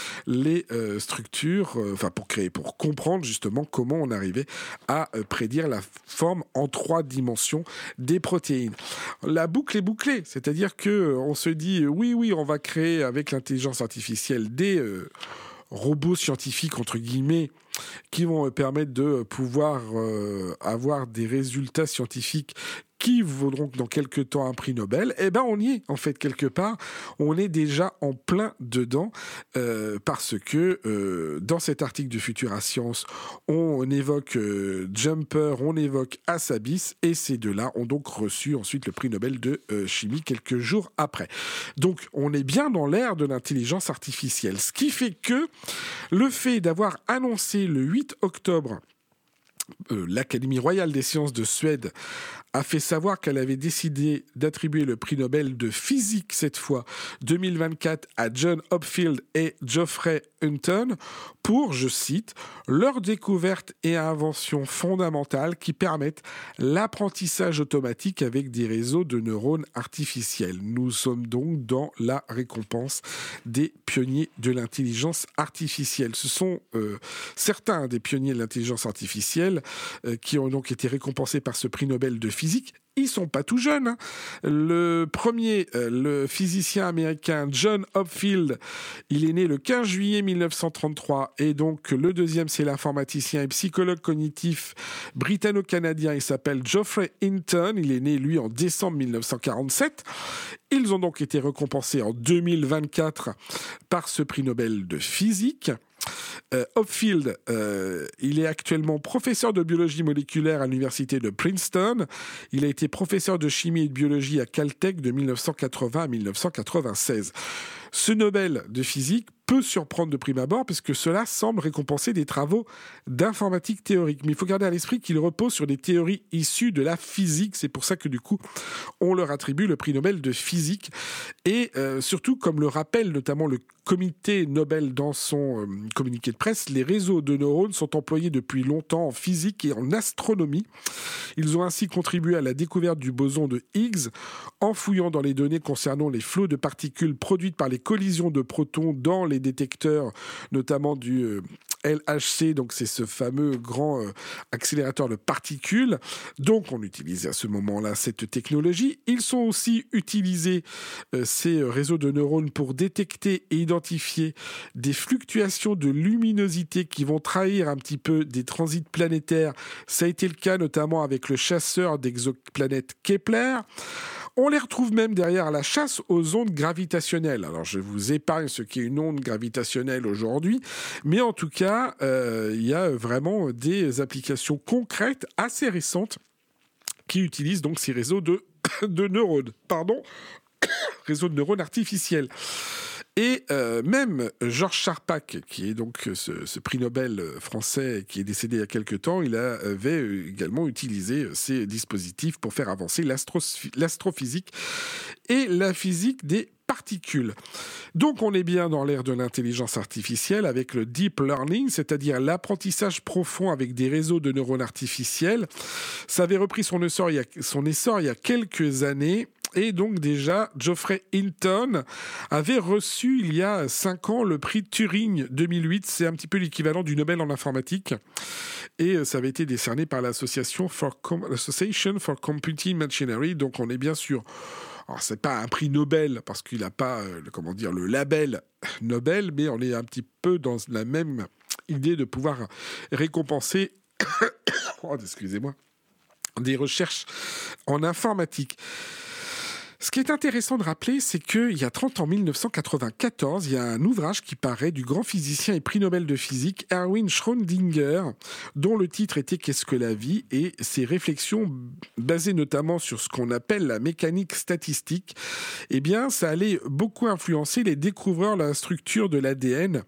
S1: les euh, structures, euh, enfin pour créer, pour comprendre justement comment on arrivait à euh, prédire la forme en trois dimensions des protéines. La boucle est bouclée, c'est-à-dire que euh, on se dit euh, oui, oui, on va créer avec l'intelligence artificielle des euh, robots scientifiques entre guillemets qui vont euh, permettre de pouvoir euh, avoir des résultats scientifiques qui vaudront dans quelques temps un prix Nobel. Eh ben on y est en fait quelque part, on est déjà en plein dedans euh, parce que euh, dans cet article de Futura Science, on évoque euh, Jumper, on évoque Asabis et ces deux-là ont donc reçu ensuite le prix Nobel de euh, chimie quelques jours après. Donc on est bien dans l'ère de l'intelligence artificielle, ce qui fait que le fait d'avoir annoncé le huit octobre Euh, l'Académie royale des sciences de Suède a fait savoir qu'elle avait décidé d'attribuer le prix Nobel de physique, cette fois, deux mille vingt-quatre, à John Hopfield et Geoffrey Hinton pour, je cite, leur découverte et invention fondamentale qui permettent l'apprentissage automatique avec des réseaux de neurones artificiels. Nous sommes donc dans la récompense des pionniers de l'intelligence artificielle. Ce sont euh, certains des pionniers de l'intelligence artificielle euh, qui ont donc été récompensés par ce prix Nobel de physique. Ils sont pas tout jeunes. Hein. Le premier, euh, le physicien américain John Hopfield, il est né le quinze juillet mille neuf cent trente-trois. Et donc, le deuxième, c'est l'informaticien et psychologue cognitif britanno-canadien. Il s'appelle Geoffrey Hinton. Il est né, lui, en décembre mille neuf cent quarante-sept. Ils ont donc été récompensés en deux mille vingt-quatre par ce prix Nobel de physique. Euh, Hopfield, euh, il est actuellement professeur de biologie moléculaire à l'université de Princeton. Il a été professeur de chimie et de biologie à Caltech de mille neuf cent quatre-vingts à mille neuf cent quatre-vingt-seize. Ce Nobel de physique peut surprendre de prime abord parce que cela semble récompenser des travaux d'informatique théorique. Mais il faut garder à l'esprit qu'il repose sur des théories issues de la physique. C'est pour ça que du coup, on leur attribue le prix Nobel de physique. Et euh, surtout, comme le rappelle notamment le comité Nobel dans son euh, communiqué de presse, les réseaux de neurones sont employés depuis longtemps en physique et en astronomie. Ils ont ainsi contribué à la découverte du boson de Higgs en fouillant dans les données concernant les flots de particules produites par les collisions de protons dans les détecteurs, notamment du euh, L H C, donc c'est ce fameux grand euh, accélérateur de particules. Donc on utilise à ce moment-là cette technologie. Ils sont aussi utilisés, euh, ces réseaux de neurones, pour détecter et identifier des fluctuations de luminosité qui vont trahir un petit peu des transits planétaires. Ça a été le cas notamment avec le chasseur d'exoplanètes Kepler. On les retrouve même derrière la chasse aux ondes gravitationnelles. Alors, je vous épargne ce qu'est une onde gravitationnelle aujourd'hui, mais en tout cas, euh, il y a vraiment des applications concrètes assez récentes qui utilisent donc ces réseaux de, de neurones. Pardon, réseaux de neurones artificiels. Et euh, même Georges Charpak, qui est donc ce, ce prix Nobel français qui est décédé il y a quelque temps, il avait également utilisé ces dispositifs pour faire avancer l'astro- l'astrophysique et la physique des particules. Donc on est bien dans l'ère de l'intelligence artificielle avec le deep learning, c'est-à-dire l'apprentissage profond avec des réseaux de neurones artificiels. Ça avait repris son essor il y a, son essor il y a quelques années. Et donc déjà, Geoffrey Hinton avait reçu il y a cinq ans le prix Turing deux mille huit. C'est un petit peu l'équivalent du Nobel en informatique. Et ça avait été décerné par l'Association for Com- Association for Computing Machinery. Donc on est bien sûr... Alors c'est pas un prix Nobel parce qu'il n'a pas, euh, comment dire, le label Nobel, mais on est un petit peu dans la même idée de pouvoir récompenser oh, excusez-moi, des recherches en informatique. Ce qui est intéressant de rappeler, c'est qu'il y a trente ans, mille neuf cent quatre-vingt-quatorze, il y a un ouvrage qui paraît du grand physicien et prix Nobel de physique Erwin Schrödinger, dont le titre était « Qu'est-ce que la vie ?» et ses réflexions basées notamment sur ce qu'on appelle la mécanique statistique, eh bien, ça allait beaucoup influencer les découvreurs de la structure de l'A D N,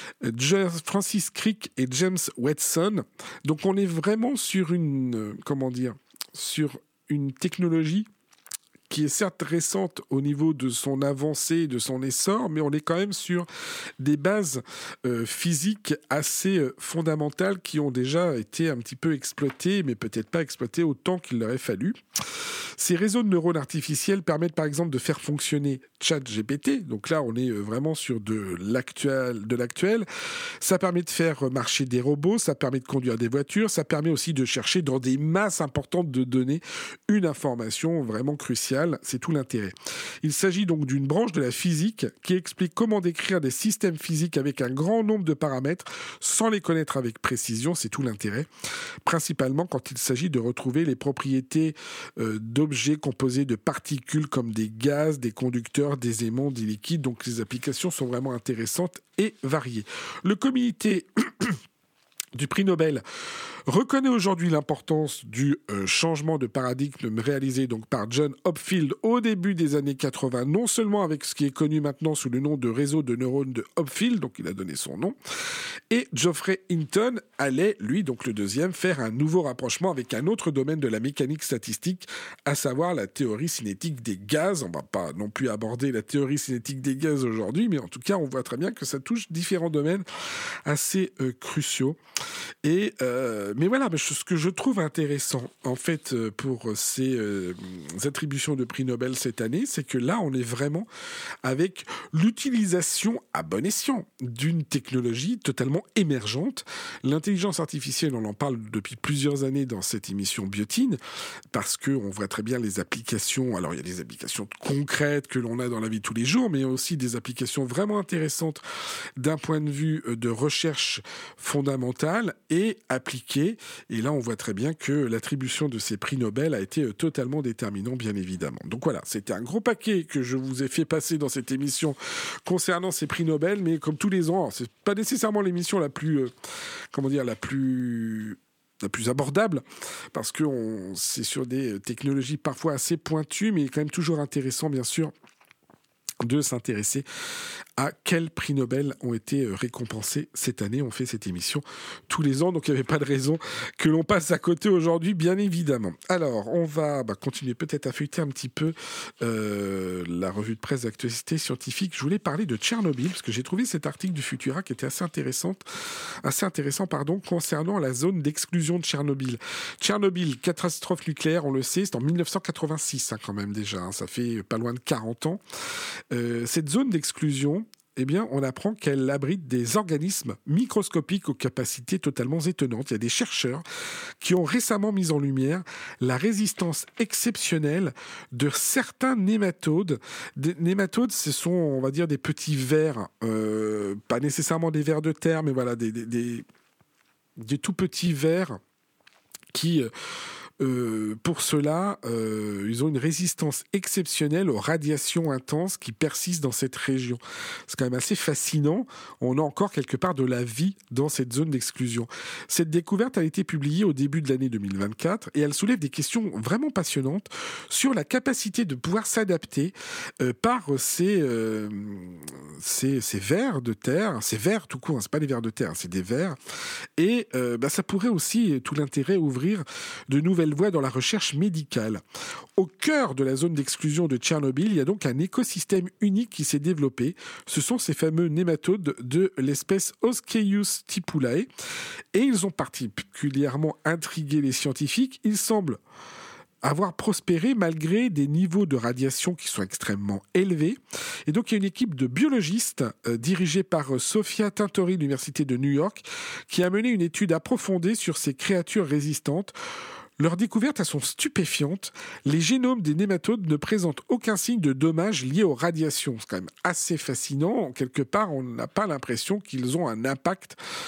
S1: Francis Crick et James Watson. Donc, on est vraiment sur une, comment dire, sur une technologie qui est certes récente au niveau de son avancée, de son essor, mais on est quand même sur des bases euh, physiques assez euh, fondamentales qui ont déjà été un petit peu exploitées, mais peut-être pas exploitées autant qu'il leur aurait fallu. Ces réseaux de neurones artificiels permettent par exemple de faire fonctionner ChatGPT, donc là on est vraiment sur de l'actuel, de l'actuel. Ça permet de faire marcher des robots, ça permet de conduire des voitures, ça permet aussi de chercher dans des masses importantes de données une information vraiment cruciale, c'est tout l'intérêt. Il s'agit donc d'une branche de la physique qui explique comment décrire des systèmes physiques avec un grand nombre de paramètres sans les connaître avec précision, c'est tout l'intérêt. Principalement quand il s'agit de retrouver les propriétés euh, d'objets composés de particules comme des gaz, des conducteurs, des aimants, des liquides. Donc les applications sont vraiment intéressantes et variées. Le comité du prix Nobel reconnaît aujourd'hui l'importance du euh, changement de paradigme réalisé donc par John Hopfield au début des années quatre-vingts, non seulement avec ce qui est connu maintenant sous le nom de réseau de neurones de Hopfield, donc il a donné son nom, et Geoffrey Hinton allait, lui, donc le deuxième, faire un nouveau rapprochement avec un autre domaine de la mécanique statistique, à savoir la théorie cinétique des gaz. On ne va pas non plus aborder la théorie cinétique des gaz aujourd'hui, mais en tout cas, on voit très bien que ça touche différents domaines assez euh, cruciaux. Et euh, mais voilà, ce que je trouve intéressant en fait pour ces euh, attributions de prix Nobel cette année, c'est que là on est vraiment avec l'utilisation à bon escient d'une technologie totalement émergente. L'intelligence artificielle, on en parle depuis plusieurs années dans cette émission Biotine, parce que on voit très bien les applications. Alors il y a des applications concrètes que l'on a dans la vie de tous les jours, mais il y a aussi des applications vraiment intéressantes d'un point de vue de recherche fondamentale et appliquée. Et là, on voit très bien que l'attribution de ces prix Nobel a été totalement déterminant, bien évidemment. Donc voilà, c'était un gros paquet que je vous ai fait passer dans cette émission concernant ces prix Nobel, mais comme tous les ans, alors, c'est pas nécessairement l'émission la plus, euh, comment dire, la plus la plus abordable, parce que on, c'est sur des technologies parfois assez pointues, mais quand même toujours intéressant, bien sûr, de s'intéresser à quels prix Nobel ont été récompensés cette année. On fait cette émission tous les ans, donc il n'y avait pas de raison que l'on passe à côté aujourd'hui, bien évidemment. Alors, on va bah, continuer peut-être à feuilleter un petit peu euh, la revue de presse d'actualité scientifique. Je voulais parler de Tchernobyl, parce que j'ai trouvé cet article du Futura qui était assez intéressant, assez intéressant pardon, concernant la zone d'exclusion de Tchernobyl. Tchernobyl, catastrophe nucléaire, on le sait, c'est en dix-neuf cent quatre-vingt-six hein, quand même déjà, hein, ça fait pas loin de quarante ans. Euh, cette zone d'exclusion, eh bien, on apprend qu'elle abrite des organismes microscopiques aux capacités totalement étonnantes. Il y a des chercheurs qui ont récemment mis en lumière la résistance exceptionnelle de certains nématodes. Des nématodes, ce sont, on va dire, des petits vers, euh, pas nécessairement des vers de terre, mais voilà, des, des, des, des tout petits vers qui... Euh, Euh, pour cela, euh, ils ont une résistance exceptionnelle aux radiations intenses qui persistent dans cette région. C'est quand même assez fascinant. On a encore quelque part de la vie dans cette zone d'exclusion. Cette découverte a été publiée au début de l'année deux mille vingt-quatre et elle soulève des questions vraiment passionnantes sur la capacité de pouvoir s'adapter euh, par ces, euh, ces, ces vers de terre, ces vers tout court, hein, c'est pas des vers de terre, c'est des vers. Et euh, bah, ça pourrait aussi, tout l'intérêt, ouvrir de nouvelles voie dans la recherche médicale. Au cœur de la zone d'exclusion de Tchernobyl, il y a donc un écosystème unique qui s'est développé. Ce sont ces fameux nématodes de l'espèce Osceus tipulae. Et ils ont particulièrement intrigué les scientifiques. Il semble avoir prospéré malgré des niveaux de radiation qui sont extrêmement élevés. Et donc, il y a une équipe de biologistes euh, dirigée par euh, Sophia Tintori de l'Université de New York qui a mené une étude approfondie sur ces créatures résistantes. Leurs découvertes, elles sont stupéfiantes. Les génomes des nématodes ne présentent aucun signe de dommages liés aux radiations. C'est quand même assez fascinant. Quelque part, on n'a pas l'impression qu'ils ont un impact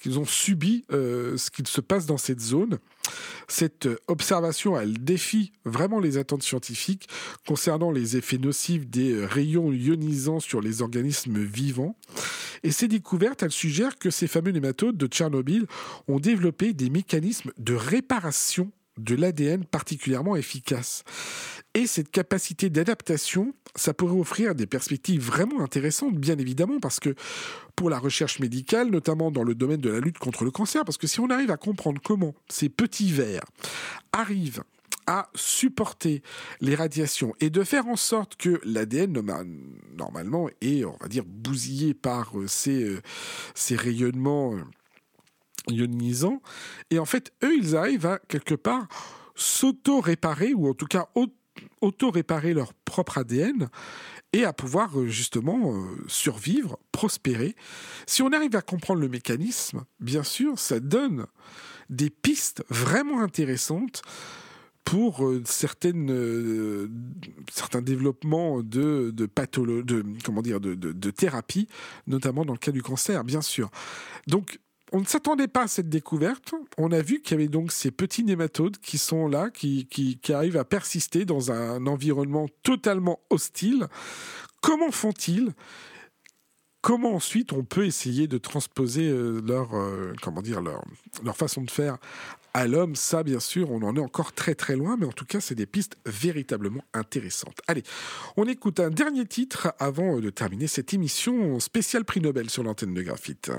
S1: qu'ils ont subi euh, ce qu'il se passe dans cette zone. Cette observation, elle défie vraiment les attentes scientifiques concernant les effets nocifs des rayons ionisants sur les organismes vivants. Et ces découvertes, elles suggèrent que ces fameux nématodes de Tchernobyl ont développé des mécanismes de réparation de l'A D N particulièrement efficaces. Et cette capacité d'adaptation, ça pourrait offrir des perspectives vraiment intéressantes, bien évidemment, parce que pour la recherche médicale, notamment dans le domaine de la lutte contre le cancer, parce que si on arrive à comprendre comment ces petits vers arrivent à supporter les radiations et de faire en sorte que l'A D N, normalement, est, on va dire, bousillé par ces, ces rayonnements ionisants, et en fait, eux, ils arrivent à, quelque part, s'auto-réparer, ou en tout cas auto-réparer leur propre A D N, et à pouvoir justement euh, survivre, prospérer. Si on arrive à comprendre le mécanisme, bien sûr, ça donne des pistes vraiment intéressantes pour euh, certaines, euh, certains développements de, de pathologie, de, comment dire, de, de, de thérapie, notamment dans le cas du cancer, bien sûr. Donc, on ne s'attendait pas à cette découverte. On a vu qu'il y avait donc ces petits nématodes qui sont là, qui, qui, qui arrivent à persister dans un environnement totalement hostile. Comment font-ils ? Comment ensuite on peut essayer de transposer leur, euh, comment dire, leur, leur façon de faire à l'homme ? Ça, bien sûr, on en est encore très très loin, mais en tout cas, c'est des pistes véritablement intéressantes. Allez, on écoute un dernier titre avant de terminer cette émission spéciale Prix Nobel sur l'antenne de Graphite.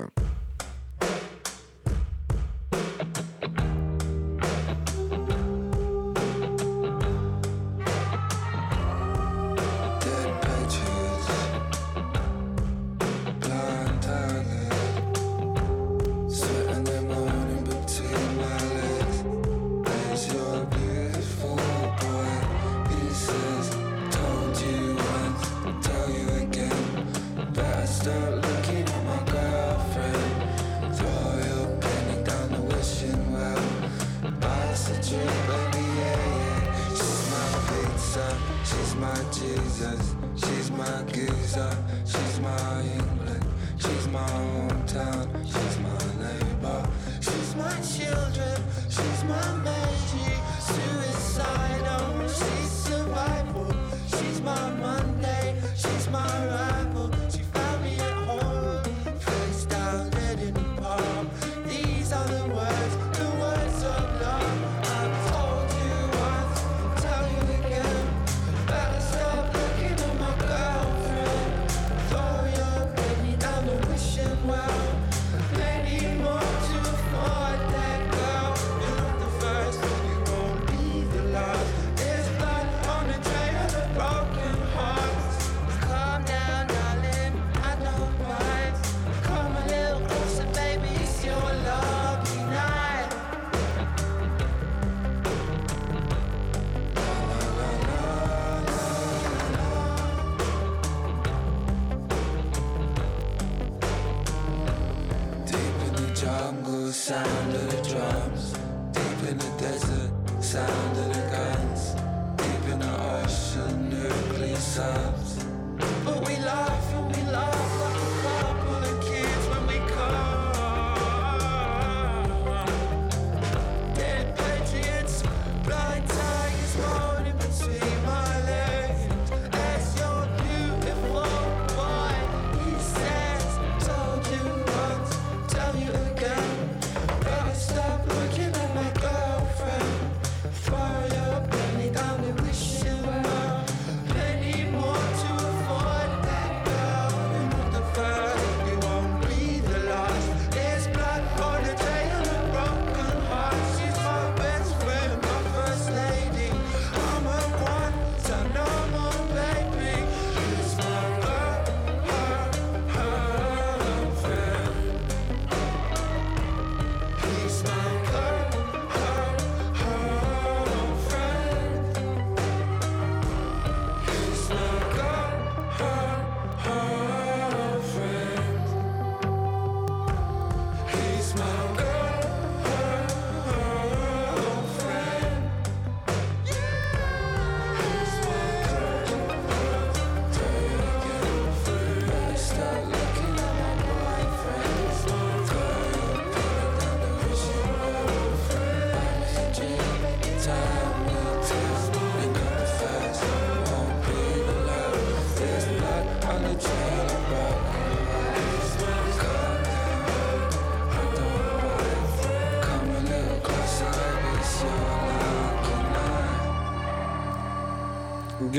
S5: Sound of the drums, deep in the desert, sound of the guns, deep in the ocean, nuclear subs. But we laugh and we laugh like a couple of kids when we come. Dead patriots, blind tigers moaning between my legs. As your beautiful boy, he says, told you once, tell you again.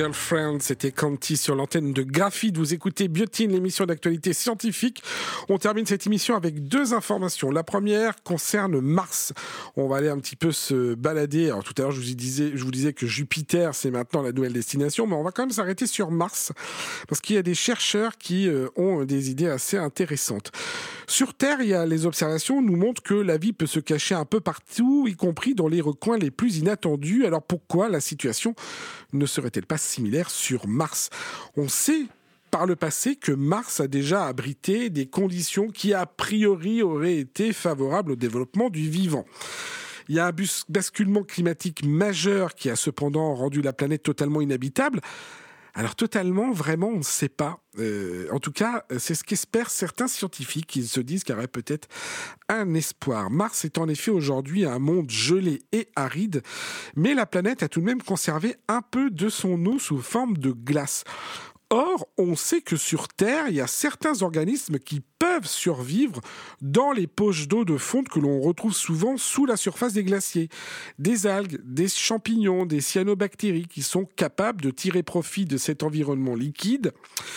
S1: Girlfriend, c'était Canty sur l'antenne de Graphite. Vous écoutez Biotine, l'émission d'actualité scientifique. On termine cette émission avec deux informations. La première concerne Mars. On va aller un petit peu se balader. Alors tout à l'heure, je vous disais, je vous disais que Jupiter, c'est maintenant la nouvelle destination, mais on va quand même s'arrêter sur Mars parce qu'il y a des chercheurs qui euh, ont des idées assez intéressantes. Sur Terre, il y a les observations nous montrent que la vie peut se cacher un peu partout, y compris dans les recoins les plus inattendus. Alors pourquoi la situation ne serait-elle pas similaire sur Mars ? On sait par le passé que Mars a déjà abrité des conditions qui a priori auraient été favorables au développement du vivant. Il y a un basculement climatique majeur qui a cependant rendu la planète totalement inhabitable. Alors totalement, vraiment, on ne sait pas. Euh, en tout cas, c'est ce qu'espèrent certains scientifiques. Ils se disent qu'il y aurait peut-être un espoir. Mars est en effet aujourd'hui un monde gelé et aride, mais la planète a tout de même conservé un peu de son eau sous forme de glace. Or, on sait que sur Terre, il y a certains organismes qui peuvent survivre dans les poches d'eau de fonte que l'on retrouve souvent sous la surface des glaciers. Des algues, des champignons, des cyanobactéries qui sont capables de tirer profit de cet environnement liquide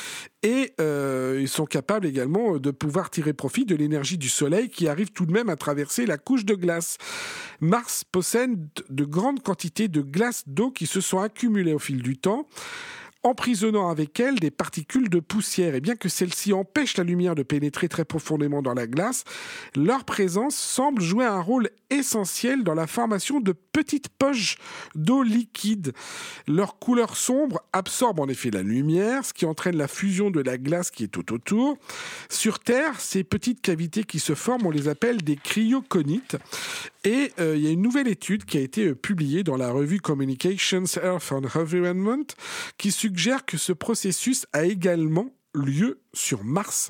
S1: et euh, ils sont capables également de pouvoir tirer profit de l'énergie du soleil qui arrive tout de même à traverser la couche de glace. Mars possède de grandes quantités de glace d'eau qui se sont accumulées au fil du temps, emprisonnant avec elles des particules de poussière. Et bien que celles-ci empêchent la lumière de pénétrer très profondément dans la glace, leur présence semble jouer un rôle essentiel dans la formation de petites poches d'eau liquide. Leur couleur sombre absorbe en effet la lumière, ce qui entraîne la fusion de la glace qui est tout autour. Sur Terre, ces petites cavités qui se forment, on les appelle des cryoconites. Et euh, il y a une nouvelle étude qui a été euh, publiée dans la revue Communications, Earth and Environment qui suggère que ce processus a également lieu sur Mars.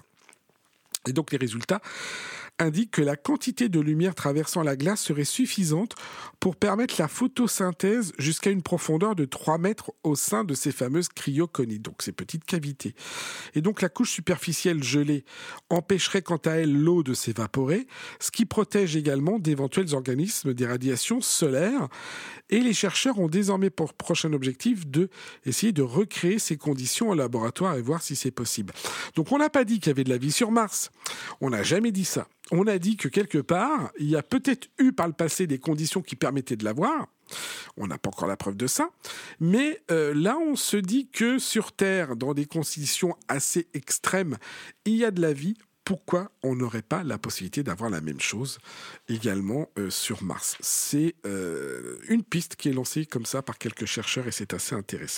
S1: Et donc les résultats indique que la quantité de lumière traversant la glace serait suffisante pour permettre la photosynthèse jusqu'à une profondeur de trois mètres au sein de ces fameuses cryoconites, donc ces petites cavités. Et donc la couche superficielle gelée empêcherait quant à elle l'eau de s'évaporer, ce qui protège également d'éventuels organismes des radiations solaires. Et les chercheurs ont désormais pour prochain objectif de essayer de recréer ces conditions en laboratoire et voir si c'est possible. Donc on n'a pas dit qu'il y avait de la vie sur Mars, on n'a jamais dit ça. On a dit que quelque part, il y a peut-être eu par le passé des conditions qui permettaient de l'avoir. On n'a pas encore la preuve de ça. Mais euh, là, on se dit que sur Terre, dans des conditions assez extrêmes, il y a de la vie. Pourquoi on n'aurait pas la possibilité d'avoir la même chose également euh, sur Mars ? C'est euh, une piste qui est lancée comme ça par quelques chercheurs et c'est assez intéressant.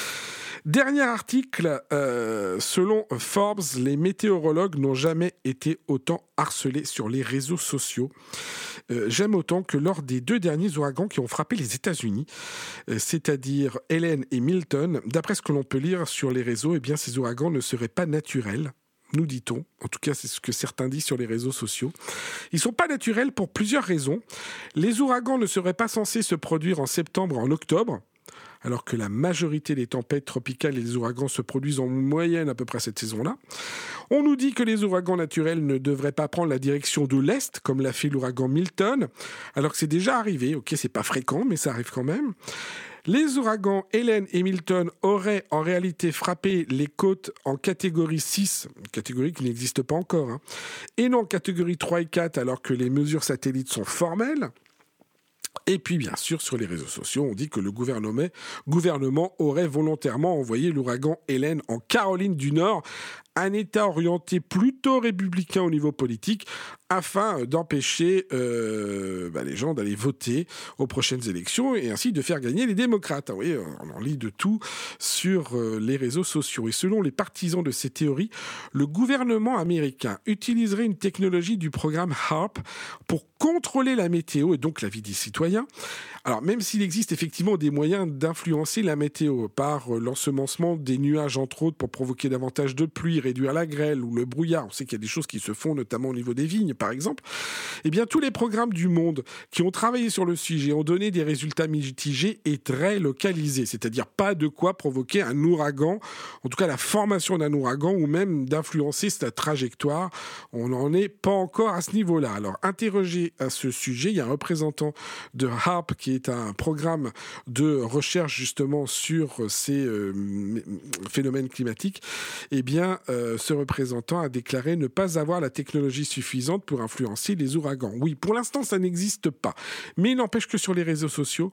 S1: Dernier article, euh, selon Forbes, les météorologues n'ont jamais été autant harcelés sur les réseaux sociaux. Euh, j'aime autant que lors des deux derniers ouragans qui ont frappé les États-Unis, euh, c'est-à-dire Helen et Milton. D'après ce que l'on peut lire sur les réseaux, eh bien, ces ouragans ne seraient pas naturels. Nous dit-on, en tout cas c'est ce que certains disent sur les réseaux sociaux. Ils ne sont pas naturels pour plusieurs raisons. Les ouragans ne seraient pas censés se produire en septembre et en octobre, alors que la majorité des tempêtes tropicales et des ouragans se produisent en moyenne à peu près cette saison-là. On nous dit que les ouragans naturels ne devraient pas prendre la direction de l'Est, comme l'a fait l'ouragan Milton, alors que c'est déjà arrivé. Ok, c'est pas fréquent, mais ça arrive quand même. Les ouragans Helen et Milton auraient en réalité frappé les côtes en catégorie six, une catégorie qui n'existe pas encore, hein, et non en catégorie trois et quatre, alors que les mesures satellites sont formelles. Et puis, bien sûr, sur les réseaux sociaux, on dit que le gouvernement, gouvernement aurait volontairement envoyé l'ouragan Helen en Caroline du Nord, un État orienté plutôt républicain au niveau politique, afin d'empêcher euh, bah, les gens d'aller voter aux prochaines élections et ainsi de faire gagner les démocrates. Ah oui, on en lit de tout sur euh, les réseaux sociaux. Et selon les partisans de ces théories, le gouvernement américain utiliserait une technologie du programme HAARP pour contrôler la météo et donc la vie des citoyens. Alors, même s'il existe effectivement des moyens d'influencer la météo par l'ensemencement des nuages, entre autres, pour provoquer davantage de pluie, réduire la grêle ou le brouillard. On sait qu'il y a des choses qui se font notamment au niveau des vignes, par exemple. Eh bien, tous les programmes du monde qui ont travaillé sur le sujet ont donné des résultats mitigés et très localisés, c'est-à-dire pas de quoi provoquer un ouragan, en tout cas la formation d'un ouragan ou même d'influencer sa trajectoire. On n'en est pas encore à ce niveau-là. Alors, interrogé à ce sujet, il y a un représentant de HARP qui est un programme de recherche justement sur ces euh, phénomènes climatiques. Eh bien, euh, ce représentant a déclaré ne pas avoir la technologie suffisante pour influencer les ouragans. Oui, pour l'instant, ça n'existe pas. Mais il n'empêche que sur les réseaux sociaux,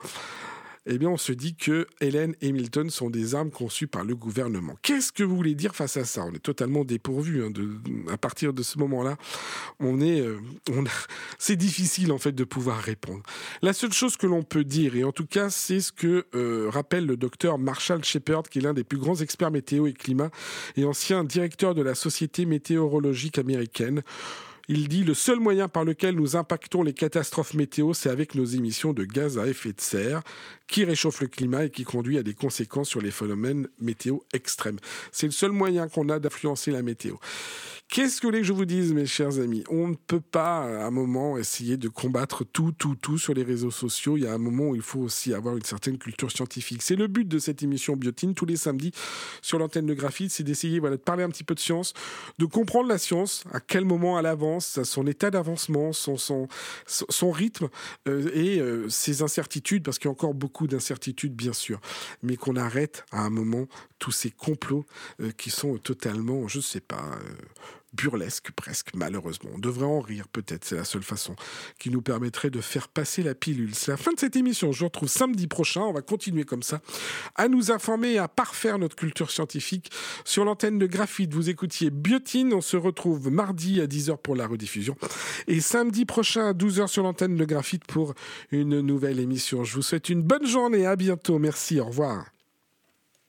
S1: eh bien, on se dit que Hélène et Milton sont des armes conçues par le gouvernement. Qu'est-ce que vous voulez dire face à ça ? On est totalement dépourvu. Hein, de, à partir de ce moment-là, on est, euh, on a, c'est difficile en fait de pouvoir répondre. La seule chose que l'on peut dire, et en tout cas, c'est ce que euh, rappelle le docteur Marshall Shepard, qui est l'un des plus grands experts météo et climat et ancien directeur de la Société météorologique américaine. Il dit « Le seul moyen par lequel nous impactons les catastrophes météo, c'est avec nos émissions de gaz à effet de serre qui réchauffent le climat et qui conduit à des conséquences sur les phénomènes météo extrêmes. C'est le seul moyen qu'on a d'influencer la météo. » Qu'est-ce que vous voulez que je vous dise, mes chers amis ? On ne peut pas, à un moment, essayer de combattre tout, tout, tout sur les réseaux sociaux. Il y a un moment où il faut aussi avoir une certaine culture scientifique. C'est le but de cette émission Biotine, tous les samedis, sur l'antenne de Graphite, c'est d'essayer voilà, de parler un petit peu de science, de comprendre la science, à quel moment elle avance, son état d'avancement, son, son, son rythme euh, et euh, ses incertitudes, parce qu'il y a encore beaucoup d'incertitudes, bien sûr, mais qu'on arrête à un moment tous ces complots euh, qui sont totalement, je ne sais pas... Euh, burlesque presque, malheureusement. On devrait en rire peut-être, c'est la seule façon qui nous permettrait de faire passer la pilule. C'est la fin de cette émission, je vous retrouve samedi prochain, on va continuer comme ça, à nous informer et à parfaire notre culture scientifique sur l'antenne de Graphite. Vous écoutiez Biotine, on se retrouve mardi à dix heures pour la rediffusion et samedi prochain à douze heures sur l'antenne de Graphite pour une nouvelle émission. Je vous souhaite une bonne journée, à bientôt, merci, au revoir.